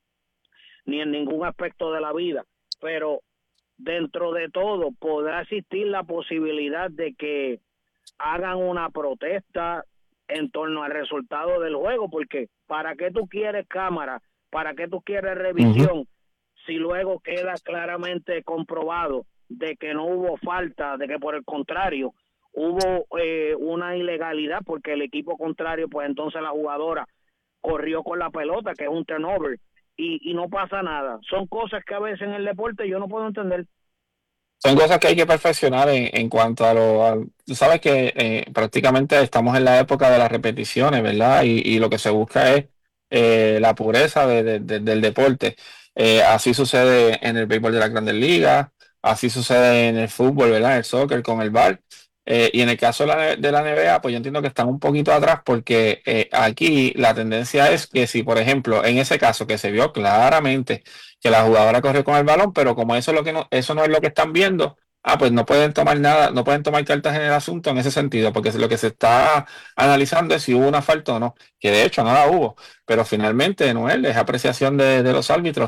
ni en ningún aspecto de la vida, pero dentro de todo podrá existir la posibilidad de que hagan una protesta en torno al resultado del juego, porque ¿para qué tú quieres cámara? ¿Para qué tú quieres revisión? Uh-huh. si luego queda claramente comprobado de que no hubo falta, de que por el contrario hubo eh, una ilegalidad porque el equipo contrario, pues entonces la jugadora corrió con la pelota, que es un turnover, y, y no pasa nada. Son cosas que a veces en el deporte yo no puedo entender. Son cosas que hay que perfeccionar en, en cuanto a lo... a- tú sabes que eh, prácticamente estamos en la época de las repeticiones, ¿verdad? Y, y lo que se busca es eh, la pureza de- de- de- del deporte. Eh, así sucede en el béisbol de las Grandes Ligas, así sucede en el fútbol, ¿verdad? En el soccer con el V A R. Eh, y en el caso de la, de la N B A, pues yo entiendo que están un poquito atrás porque eh, aquí la tendencia es que si, por ejemplo, en ese caso que se vio claramente que la jugadora corrió con el balón, pero como eso es lo que no, eso no es lo que están viendo, ah, pues no pueden tomar nada, no pueden tomar cartas en el asunto en ese sentido, porque lo que se está analizando es si hubo una falta o no, que de hecho no la hubo, pero finalmente, Noel, es apreciación de, de los árbitros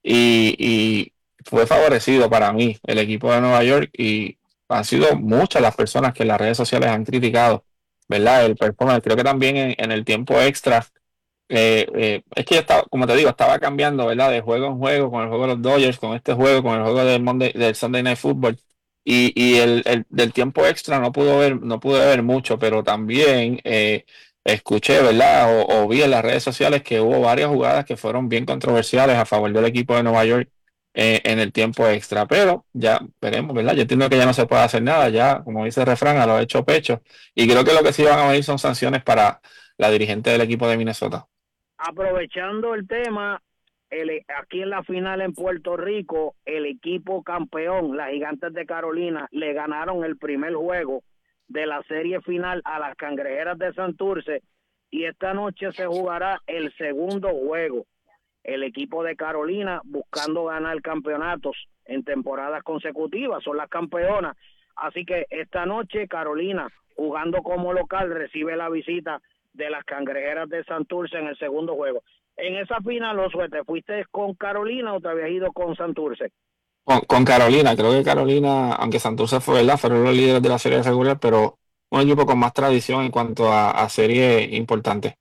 y, y fue favorecido para mí el equipo de Nueva York y han sido muchas las personas que en las redes sociales han criticado, ¿verdad? El performance, creo que también en, en el tiempo extra eh, eh, es que yo estaba, como te digo, estaba cambiando, ¿verdad? De juego en juego, con el juego de los Dodgers, con este juego, con el juego del Monday, del Sunday Night Football. Y, y el, el- del tiempo extra no pudo ver, no pude ver mucho, pero también eh, escuché, ¿verdad? O, o vi en las redes sociales que hubo varias jugadas que fueron bien controversiales a favor del equipo de Nueva York eh, en el tiempo extra. Pero ya veremos, ¿verdad? Yo entiendo que ya no se puede hacer nada, ya, como dice el refrán, a lo hecho pecho. Y creo que lo que sí van a venir son sanciones para la dirigente del equipo de Minnesota. Aprovechando el tema, el, aquí en la final en Puerto Rico, el equipo campeón, las Gigantes de Carolina, le ganaron el primer juego de la serie final a las Cangrejeras de Santurce y esta noche se jugará el segundo juego. El equipo de Carolina buscando ganar campeonatos en temporadas consecutivas, son las campeonas. Así que esta noche Carolina, jugando como local, recibe la visita de las Cangrejeras de Santurce en el segundo juego. En esa final, Josué, ¿te fuiste con Carolina o te habías ido con Santurce? Con, con Carolina, creo que Carolina, aunque Santurce fue, ¿verdad? Fueron los líderes de la serie regular, pero un equipo con más tradición en cuanto a, a serie importante.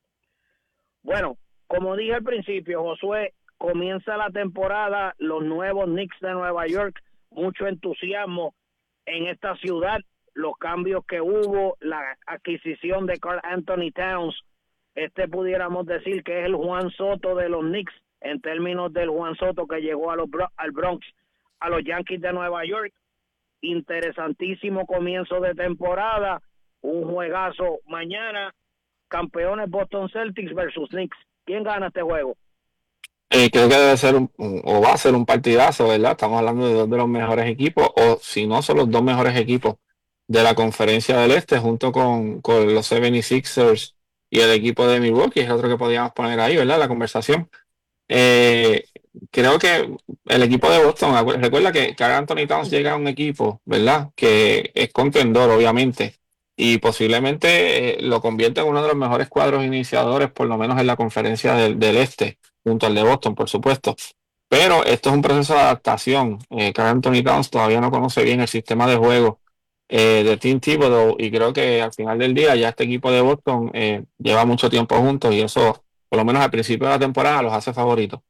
Bueno, como dije al principio, Josué, comienza la temporada, los nuevos Knicks de Nueva York, mucho entusiasmo en esta ciudad, los cambios que hubo, la adquisición de Karl Anthony Towns, este pudiéramos decir que es el Juan Soto de los Knicks, en términos del Juan Soto que llegó a los, al Bronx, a los Yankees de Nueva York. Interesantísimo comienzo de temporada, un juegazo mañana, campeones Boston Celtics versus Knicks. ¿Quién gana este juego? Eh, creo que debe ser un, un- o va a ser un partidazo, ¿verdad? Estamos hablando de dos de los mejores equipos, o si no son los dos mejores equipos de la conferencia del Este, junto con, con los setenta y seis ers y el equipo de Milwaukee, es otro que podríamos poner ahí, ¿verdad? La conversación. Eh, creo que el equipo de Boston, acu- recuerda que Karl Anthony Towns llega a un equipo, ¿verdad? Que es contendor, obviamente, y posiblemente eh, lo convierte en uno de los mejores cuadros iniciadores, por lo menos en la conferencia del, del Este, junto al de Boston, por supuesto. Pero esto es un proceso de adaptación. Eh, Karl Anthony Towns todavía no conoce bien el sistema de juego eh, de Tim Thibodeau y creo que al final del día ya este equipo de Boston eh, lleva mucho tiempo juntos y eso por lo menos al principio de la temporada, los hace favoritos.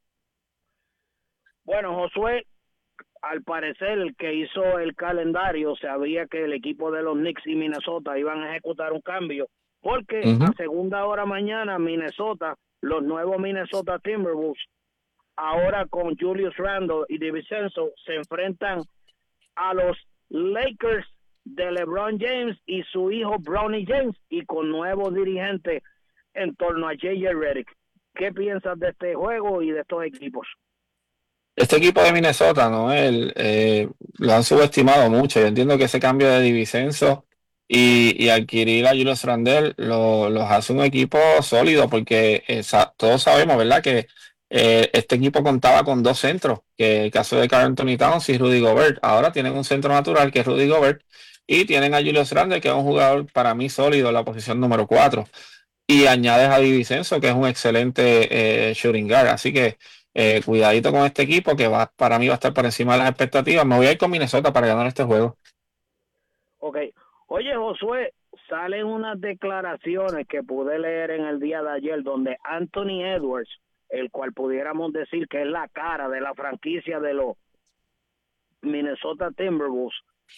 Bueno, Josué, al parecer el que hizo el calendario sabía que el equipo de los Knicks y Minnesota iban a ejecutar un cambio, porque Uh a -huh. segunda hora mañana Minnesota, los nuevos Minnesota Timberwolves, ahora con Julius Randle y DiVincenzo, se enfrentan a los Lakers de LeBron James y su hijo Bronny James, y con nuevos dirigentes en torno a J J Redick. ¿Qué piensas de este juego y de estos equipos? Este equipo de Minnesota, ¿no? El, eh, lo han subestimado mucho. Yo entiendo que ese cambio de DiVincenzo y, y adquirir a Julius Randle lo, los hace un equipo sólido porque eh, sa todos sabemos, ¿verdad? Que eh, este equipo contaba con dos centros, que el caso de Karl Anthony Towns y Rudy Gobert. Ahora tienen un centro natural que es Rudy Gobert y tienen a Julius Randle, que es un jugador para mí sólido en la posición número cuatro. Y añades a DiVincenzo, que es un excelente eh, shooting guard. Así que eh, cuidadito con este equipo que va, para mí va a estar por encima de las expectativas. Me voy a ir con Minnesota para ganar este juego. Ok. Oye, Josué, salen unas declaraciones que pude leer en el día de ayer donde Anthony Edwards el cual pudiéramos decir que es la cara de la franquicia de los Minnesota Timberwolves,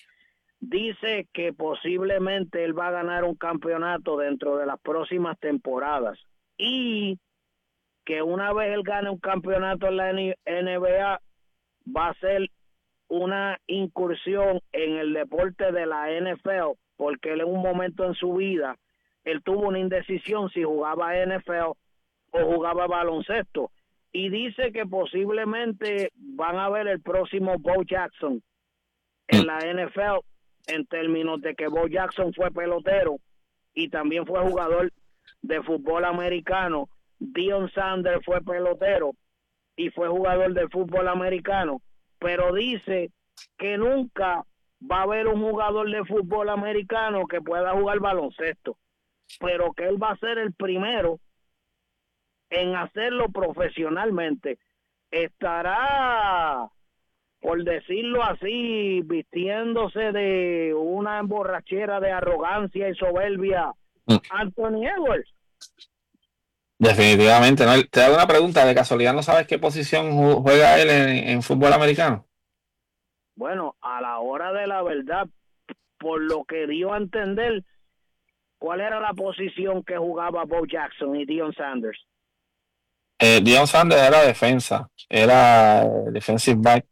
dice que posiblemente él va a ganar un campeonato dentro de las próximas temporadas y que una vez él gane un campeonato en la N B A va a ser una incursión en el deporte de la N F L, porque él en un momento en su vida él tuvo una indecisión si jugaba N F L o jugaba baloncesto, y dice que posiblemente van a ver el próximo Bo Jackson en la N F L, en términos de que Bo Jackson fue pelotero y también fue jugador de fútbol americano. Deion Sanders fue pelotero y fue jugador de fútbol americano, pero dice que nunca va a haber un jugador de fútbol americano que pueda jugar baloncesto, pero que él va a ser el primero en hacerlo profesionalmente. Estará, por decirlo así, vistiéndose de una emborrachera de arrogancia y soberbia mm. Anthony Edwards. Definitivamente, ¿no? Te hago una pregunta, de casualidad, ¿no sabes qué posición juega él en, en fútbol americano? Bueno, a la hora de la verdad, por lo que dio a entender, ¿cuál era la posición que jugaba Bo Jackson y Deion Sanders? Eh, Deion Sanders era defensa, era defensive back.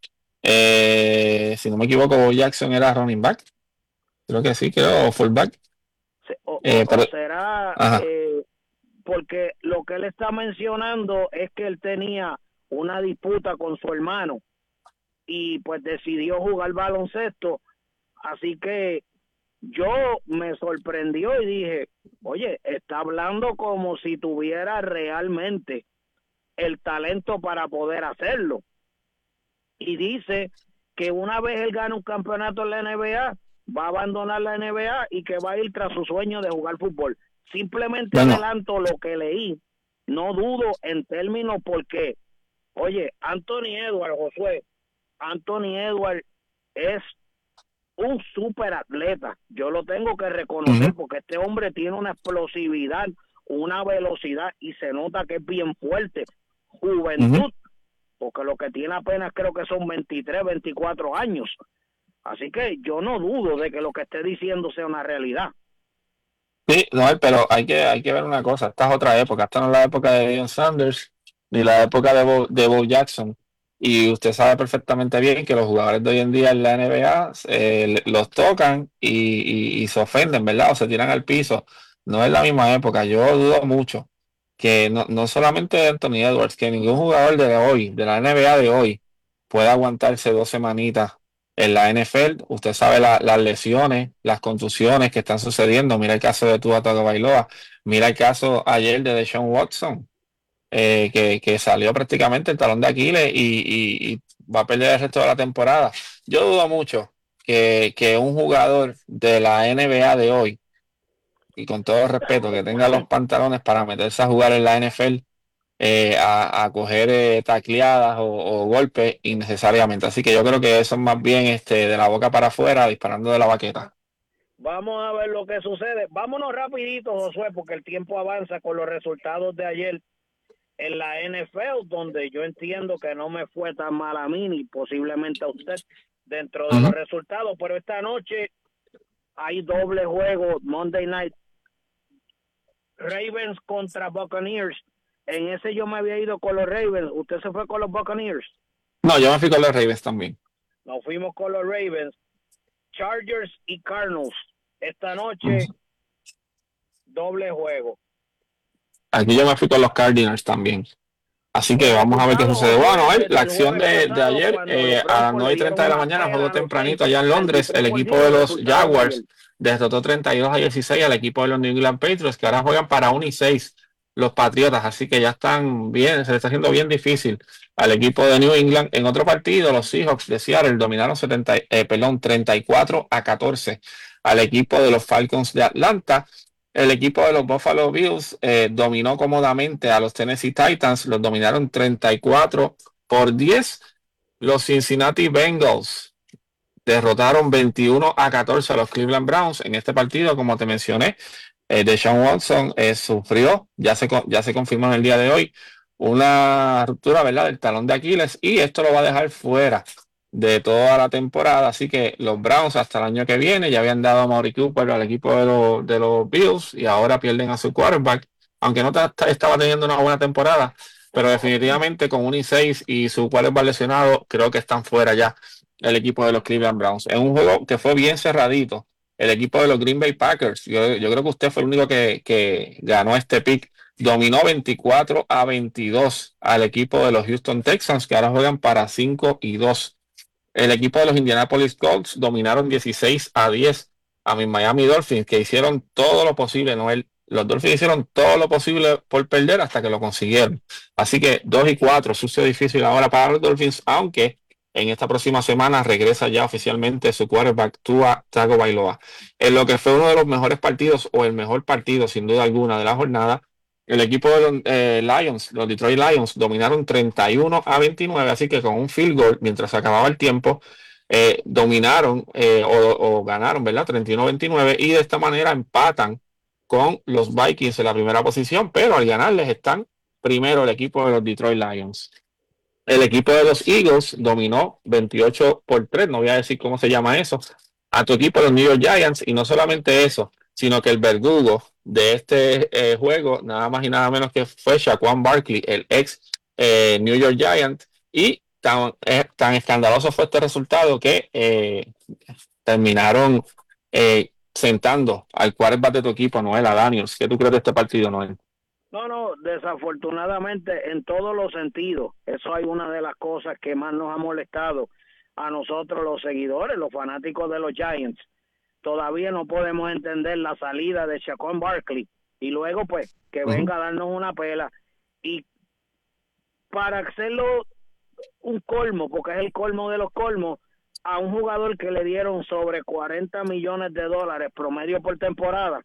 Eh, si no me equivoco, Bo Jackson era running back. Creo que sí, creo, fullback. Sí, o, eh, o, pero, o será, eh, porque lo que él está mencionando es que él tenía una disputa con su hermano y pues decidió jugar baloncesto, así que yo me sorprendió y dije, oye, está hablando como si tuviera realmente el talento para poder hacerlo. Y dice que una vez él gane un campeonato en la N B A, va a abandonar la N B A y que va a ir tras su sueño de jugar fútbol. Simplemente bueno. adelanto lo que leí. No dudo en términos porque, oye, Anthony Edwards, Josué, Anthony Edwards es un super atleta. Yo lo tengo que reconocer uh-huh. porque este hombre tiene una explosividad, una velocidad y se nota que es bien fuerte. Juventud, uh-huh. porque lo que tiene apenas creo que son veintitrés, veinticuatro años. Así que yo no dudo de que lo que esté diciendo sea una realidad. Sí, no, pero hay que hay que ver una cosa. Esta es otra época. Esta no es la época de Deion Sanders ni la época de Bo, de Bo Jackson. Y usted sabe perfectamente bien que los jugadores de hoy en día en la N B A eh, los tocan y, y, y se ofenden, ¿verdad? O se tiran al piso. No es la misma época. Yo dudo mucho que no, no solamente Anthony Edwards, que ningún jugador de hoy, de la N B A de hoy, pueda aguantarse dos semanitas en la N F L. Usted sabe la, las lesiones, las contusiones que están sucediendo. Mira el caso de Tua Tagovailoa, mira el caso ayer de Deshaun Watson, eh, que, que salió prácticamente el talón de Aquiles y, y, y va a perder el resto de la temporada. Yo dudo mucho que, que un jugador de la N B A de hoy, y con todo respeto, que tenga los pantalones para meterse a jugar en la N F L, eh, a, a coger eh, tacleadas o, o golpes innecesariamente. Así que yo creo que eso es más bien este de la boca para afuera, disparando de la baqueta. Vamos a ver lo que sucede. Vámonos rapidito, Josué, porque el tiempo avanza con los resultados de ayer en la N F L, donde yo entiendo que no me fue tan mal a mí, ni posiblemente a usted, dentro de uh-huh. los resultados, pero esta noche hay doble juego, Monday Night, Ravens contra Buccaneers. En ese yo me había ido con los Ravens. ¿Usted se fue con los Buccaneers? No, yo me fui con los Ravens también. Nos fuimos con los Ravens. Chargers y Cardinals. Esta noche, uh-huh. doble juego. Aquí yo me fui con los Cardinals también. Así que vamos a ver qué sucede. Bueno, a ver, la acción de, de ayer, eh, a las nueve y treinta de la mañana, juego tempranito allá en Londres, el equipo de los Jaguars derrotó treinta y dos a dieciséis al equipo de los New England Patriots, que ahora juegan para uno y seis los Patriotas, así que ya están bien, se le está haciendo bien difícil al equipo de New England. En otro partido, los Seahawks de Seattle dominaron setenta, eh, perdón, treinta y cuatro a catorce al equipo de los Falcons de Atlanta. El equipo de los Buffalo Bills eh, dominó cómodamente a los Tennessee Titans, los dominaron treinta y cuatro por diez. Los Cincinnati Bengals derrotaron veintiuno a catorce a los Cleveland Browns. En este partido, como te mencioné, eh, Deshaun Watson eh, sufrió, ya se, ya se confirmó en el día de hoy, una ruptura, ¿verdad?, del talón de Aquiles, y esto lo va a dejar fuera de toda la temporada. Así que los Browns hasta el año que viene ya habían dado a Amari Cooper al equipo de los, de los Bills, y ahora pierden a su quarterback, aunque no ta- estaba teniendo una buena temporada, pero definitivamente con un y seis y su quarterback lesionado, creo que están fuera ya el equipo de los Cleveland Browns. Es un juego que fue bien cerradito. El equipo de los Green Bay Packers, yo, yo creo que usted fue el único que, que ganó este pick, dominó veinticuatro a veintidós al equipo de los Houston Texans, que ahora juegan para cinco y dos. El equipo de los Indianapolis Colts dominaron dieciséis a diez a mis Miami Dolphins, que hicieron todo lo posible, Noel. Los Dolphins hicieron todo lo posible por perder hasta que lo consiguieron. Así que dos y cuatro, sucio difícil ahora para los Dolphins, aunque en esta próxima semana regresa ya oficialmente su quarterback Tua Tagovailoa. En lo que fue uno de los mejores partidos, o el mejor partido sin duda alguna de la jornada, el equipo de los eh, Lions, los Detroit Lions, dominaron treinta y uno a veintinueve, así que con un field goal, mientras se acababa el tiempo, eh, dominaron eh, o, o ganaron, ¿verdad? treinta y uno a veintinueve, y de esta manera empatan con los Vikings en la primera posición, pero al ganarles están primero el equipo de los Detroit Lions. El equipo de los Eagles dominó veintiocho por tres, no voy a decir cómo se llama eso, a tu equipo, los New York Giants, y no solamente eso, sino que el verdugo de este eh, juego, nada más y nada menos que fue Saquon Barkley, el ex eh, New York Giant, y tan, eh, tan escandaloso fue este resultado que eh, terminaron eh, sentando al quarterback de tu equipo, Noel, a Daniels. ¿Qué tú crees de este partido, Noel? No, no, desafortunadamente en todos los sentidos. Eso hay una de las cosas que más nos ha molestado a nosotros los seguidores, los fanáticos de los Giants. Todavía no podemos entender la salida de Saquon Barkley y luego pues que uh-huh. venga a darnos una pela, y para hacerlo un colmo, porque es el colmo de los colmos, a un jugador que le dieron sobre cuarenta millones de dólares promedio por temporada.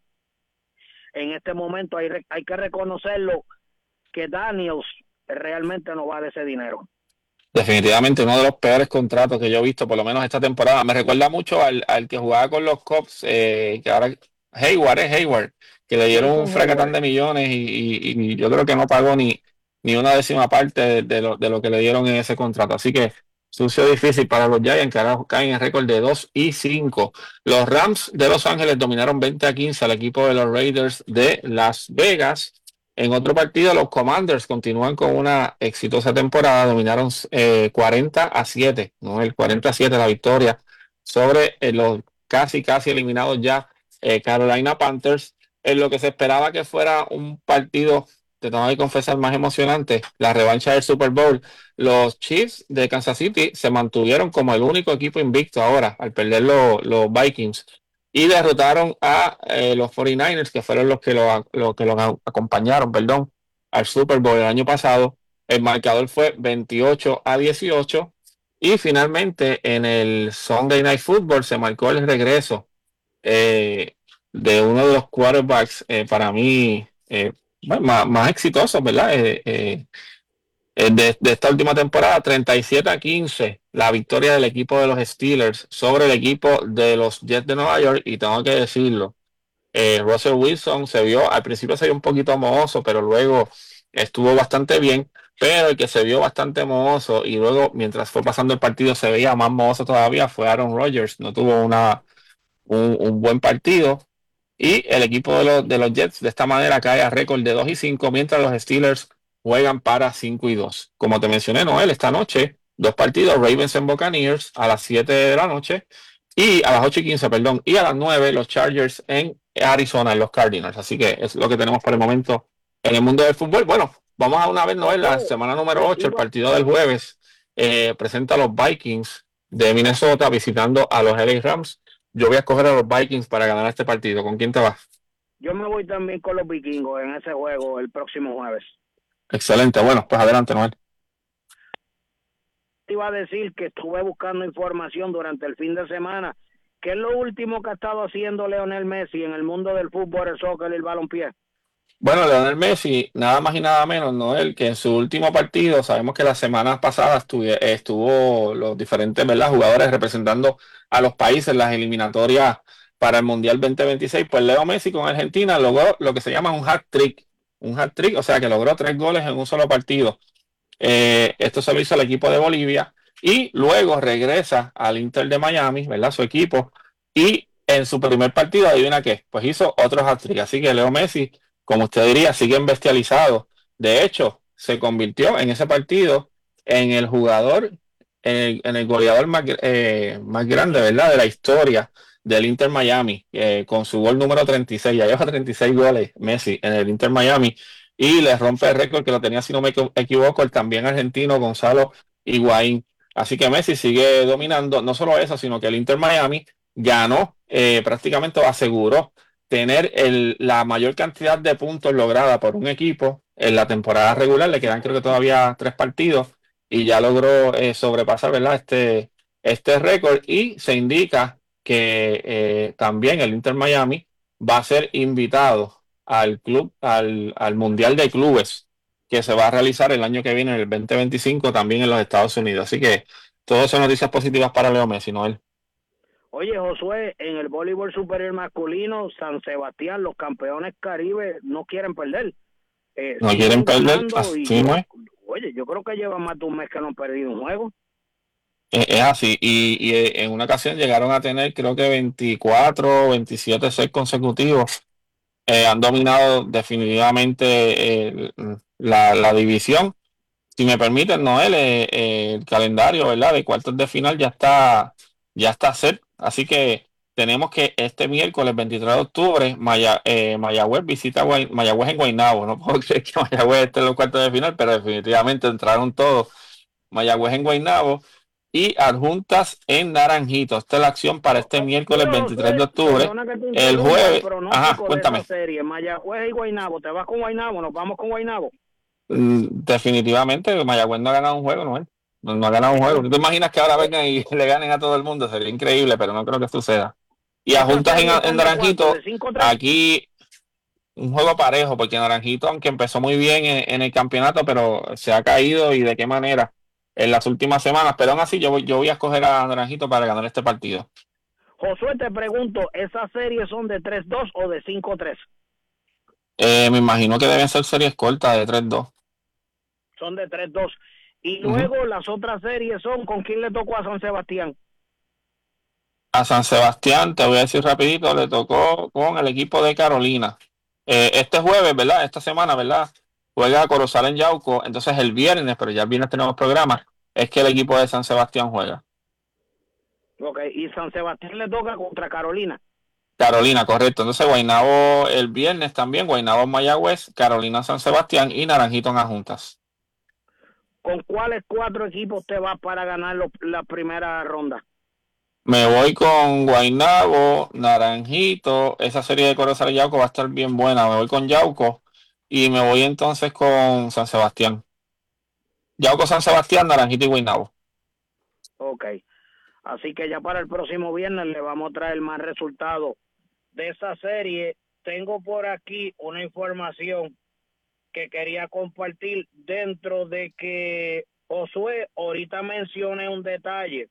En este momento hay, hay que reconocerlo, que Daniels realmente no vale ese dinero. Definitivamente uno de los peores contratos que yo he visto, por lo menos esta temporada. Me recuerda mucho al, al que jugaba con los Cubs, eh, que ahora Hayward, es Hayward, que le dieron un fracatán de millones y, y, y yo creo que no pagó ni, ni una décima parte de, de, lo, de lo que le dieron en ese contrato. Así que sucio difícil para los Giants, que ahora caen en récord de dos y cinco. Los Rams de Los Ángeles dominaron veinte a quince al equipo de los Raiders de Las Vegas. En otro partido, los Commanders continúan con una exitosa temporada, dominaron eh, cuarenta a siete, ¿no? El cuarenta a siete la victoria sobre eh, los casi casi eliminados ya eh, Carolina Panthers, en lo que se esperaba que fuera un partido, te tengo que confesar, más emocionante, la revancha del Super Bowl. Los Chiefs de Kansas City se mantuvieron como el único equipo invicto ahora, al perder los, los Vikings, y derrotaron a eh, los cuarenta y nueve ers, que fueron los que lo, lo, que lo acompañaron, perdón, al Super Bowl el año pasado. El marcador fue veintiocho a dieciocho, y finalmente en el Sunday Night Football se marcó el regreso eh, de uno de los quarterbacks eh, para mí eh, bueno, más, más exitosos, ¿verdad? Eh, eh, De, de esta última temporada, treinta y siete a quince, la victoria del equipo de los Steelers sobre el equipo de los Jets de Nueva York. Y tengo que decirlo, eh, Russell Wilson se vio, al principio se vio un poquito mohoso, pero luego estuvo bastante bien. Pero el que se vio bastante mohoso y luego mientras fue pasando el partido se veía más mohoso todavía fue Aaron Rodgers. No tuvo una, un, un buen partido, y el equipo de los, de los Jets de esta manera cae a récord de dos y cinco, mientras los Steelers juegan para cinco y dos. Como te mencioné, Noel, esta noche, dos partidos, Ravens en Buccaneers a las siete de la noche, y a las ocho y quince, perdón, y a las nueve los Chargers en Arizona, en los Cardinals. Así que es lo que tenemos por el momento en el mundo del fútbol. Bueno, vamos a una vez, Noel, la semana número ocho, el partido del jueves, eh, presenta a los Vikings de Minnesota visitando a los L A Rams. Yo voy a escoger a los Vikings para ganar este partido. ¿Con quién te vas? Yo me voy también con los vikingos en ese juego el próximo jueves. Excelente, bueno, pues adelante, Noel. Te iba a decir que estuve buscando información durante el fin de semana. ¿Qué es lo último que ha estado haciendo Lionel Messi en el mundo del fútbol, el soccer y el balompié? Bueno, Lionel Messi, nada más y nada menos, Noel, que en su último partido, sabemos que las semanas pasadas estuvo, estuvo los diferentes, ¿verdad?, jugadores representando a los países en las eliminatorias para el Mundial veinte veintiséis. Pues Leo Messi con Argentina logró lo que se llama un hat-trick. un hat-trick, o sea que logró tres goles en un solo partido. Eh, esto se lo hizo el equipo de Bolivia y luego regresa al Inter de Miami, ¿verdad? Su equipo, y en su primer partido, adivina qué, pues hizo otro hat-trick. Así que Leo Messi, como usted diría, sigue bestializado. De hecho, se convirtió en ese partido en el jugador, en el, en el goleador más, eh, más grande, ¿verdad? De la historia del Inter Miami, eh, con su gol número treinta y seis. Ya lleva treinta y seis goles Messi en el Inter Miami y le rompe el récord que lo tenía, si no me equivoco, el también argentino Gonzalo Higuaín. Así que Messi sigue dominando, no solo eso, sino que el Inter Miami ganó, eh, prácticamente aseguró tener el, la mayor cantidad de puntos lograda por un equipo en la temporada regular. Le quedan creo que todavía tres partidos y ya logró eh, sobrepasar, ¿verdad? este, este récord, y se indica que eh, también el Inter Miami va a ser invitado al club, al, al Mundial de Clubes que se va a realizar el año que viene, en el veinte veinticinco, también en los Estados Unidos. Así que todas son noticias positivas para Leo Messi, Noel. Oye, Josué, en el voleibol superior masculino, San Sebastián, los campeones Caribe no quieren perder. Eh, no quieren perder, así y, no es. Oye, yo creo que llevan más de un mes que no han perdido un juego. Es, es así, y, y en una ocasión llegaron a tener creo que veinticuatro, veintisiete sets consecutivos. Eh, han dominado definitivamente eh, la, la división. Si me permiten, Noel, eh, eh, el calendario, ¿verdad?, de cuartos de final ya está, ya está set. Así que tenemos que este miércoles veintitrés de octubre, Maya, eh, Mayagüez visita Guay, Mayagüez en Guaynabo. No puedo creer que Mayagüez esté en los cuartos de final, pero definitivamente entraron todos. Mayagüez en Guaynabo y Adjuntas en Naranjito. Esta es la acción para este miércoles veintitrés de octubre. El jueves, ajá, cuéntame. Serie, Mayagüez y Guaynabo, ¿te vas con Guaynabo? ¿Nos vamos con Guaynabo? Mm, definitivamente, Mayagüez no ha ganado un juego, ¿no? No, no ha ganado un juego. ¿Tú te imaginas que ahora vengan y le ganen a todo el mundo? Sería increíble, pero no creo que suceda. Y Adjuntas en, en Naranjito, aquí un juego parejo, porque Naranjito, aunque empezó muy bien en, en el campeonato, pero se ha caído, y de qué manera en las últimas semanas. Pero aún así yo voy, yo voy a escoger a Naranjito para ganar este partido. Josué, te pregunto, ¿esas series son de tres dos o de cinco tres? Eh, me imagino que deben ser series cortas de tres dos. Son de tres dos. Y luego uh-huh. Las otras series son, ¿con quién le tocó a San Sebastián? A San Sebastián, te voy a decir rapidito, le tocó con el equipo de Carolina. Eh, este jueves, ¿verdad? Esta semana, ¿verdad? Juega Corozal en Yauco. Entonces el viernes, pero ya el viernes tenemos programa, es que el equipo de San Sebastián juega. Ok, y San Sebastián le toca contra Carolina. Carolina, correcto. Entonces Guaynabo el viernes también, Guaynabo Mayagüez, Carolina San Sebastián y Naranjito en Adjuntas. ¿Con cuáles cuatro equipos te vas para ganar lo, la primera ronda? Me voy con Guaynabo, Naranjito. Esa serie de Corozal y Yauco va a estar bien buena. Me voy con Yauco y me voy entonces con San Sebastián. Yauco, San Sebastián, Naranjito y Guaynabo. Ok. Así que ya para el próximo viernes le vamos a traer más resultados de esa serie. Tengo por aquí una información que quería compartir, dentro de que Josué ahorita mencione un detalle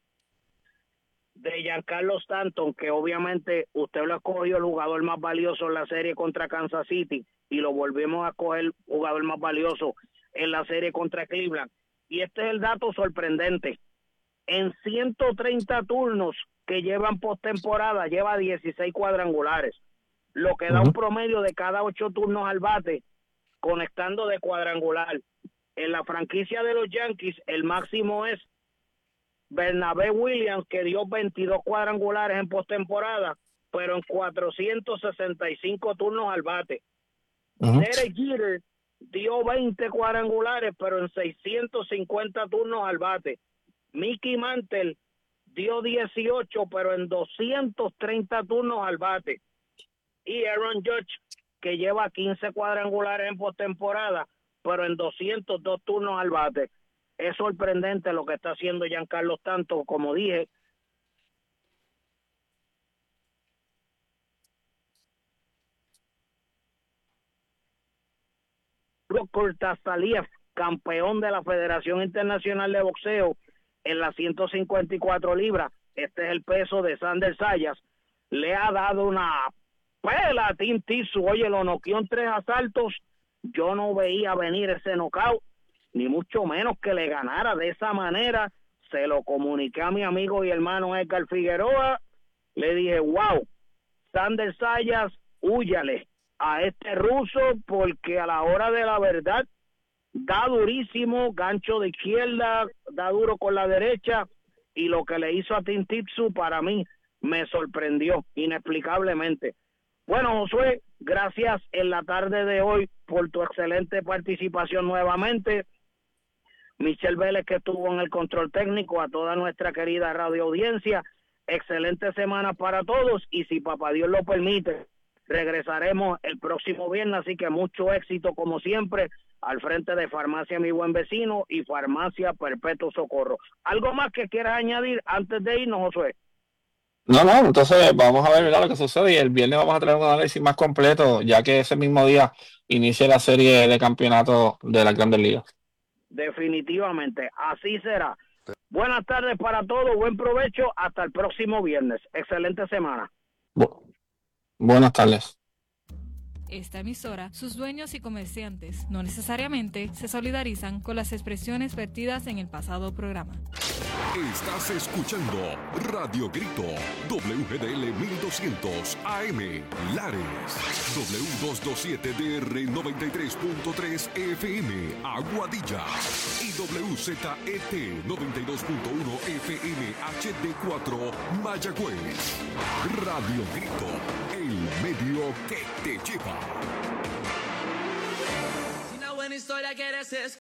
de Giancarlo Stanton, que obviamente usted lo escogió el jugador más valioso en la serie contra Kansas City y lo volvimos a escoger jugador más valioso en la serie contra Cleveland. Y este es el dato sorprendente. En ciento treinta turnos que llevan postemporada, lleva dieciséis cuadrangulares, lo que da uh-huh. un promedio de cada ocho turnos al bate, conectando de cuadrangular. En la franquicia de los Yankees, el máximo es Bernabé Williams, que dio veintidós cuadrangulares en postemporada, pero en cuatrocientos sesenta y cinco turnos al bate. Uh-huh. Derek Jeter dio veinte cuadrangulares, pero en seiscientos cincuenta turnos al bate. Mickey Mantle dio dieciocho, pero en doscientos treinta turnos al bate. Y Aaron Judge, que lleva quince cuadrangulares en postemporada, pero en doscientos dos turnos al bate. Es sorprendente lo que está haciendo Giancarlo Stanton, como dije. Kurtasaliev, campeón de la Federación Internacional de Boxeo en las ciento cincuenta y cuatro libras, este es el peso de Sander Sayas, le ha dado una pela a Tim Tissue. Oye, lo noqueó en tres asaltos Yo no veía venir ese knockout, ni mucho menos que le ganara de esa manera. Se lo comuniqué a mi amigo y hermano Edgar Figueroa. Le dije, wow, Sander Sayas, húyale a este ruso, porque a la hora de la verdad da durísimo, gancho de izquierda, da duro con la derecha, y lo que le hizo a Tim Tszyu para mí me sorprendió inexplicablemente. Bueno, Josué, gracias en la tarde de hoy por tu excelente participación nuevamente. Michelle Vélez, que estuvo en el control técnico, a toda nuestra querida radio audiencia, excelente semana para todos, y si papá Dios lo permite, regresaremos el próximo viernes, así que mucho éxito como siempre al frente de Farmacia Mi Buen Vecino y Farmacia Perpetuo Socorro. ¿Algo más que quieras añadir antes de irnos, Josué? No, no, entonces vamos a ver, ¿verdad?, lo que sucede, y el viernes vamos a traer un análisis más completo, ya que ese mismo día inicia la serie de campeonatos de las Grandes Ligas. Definitivamente, así será. Buenas tardes para todos, buen provecho, hasta el próximo viernes. Excelente semana. Bu- Buenas tardes. Esta emisora, sus dueños y comerciantes no necesariamente se solidarizan con las expresiones vertidas en el pasado programa. Estás escuchando Radio Grito, W G D L mil doscientos A M, Lares, W doscientos veintisiete D R noventa y tres punto tres F M, Aguadilla, y W Z E T noventa y dos punto uno F M H D cuatro, Mayagüez. Radio Grito, el medio que te lleva. Si una buena historia quieres escuchar.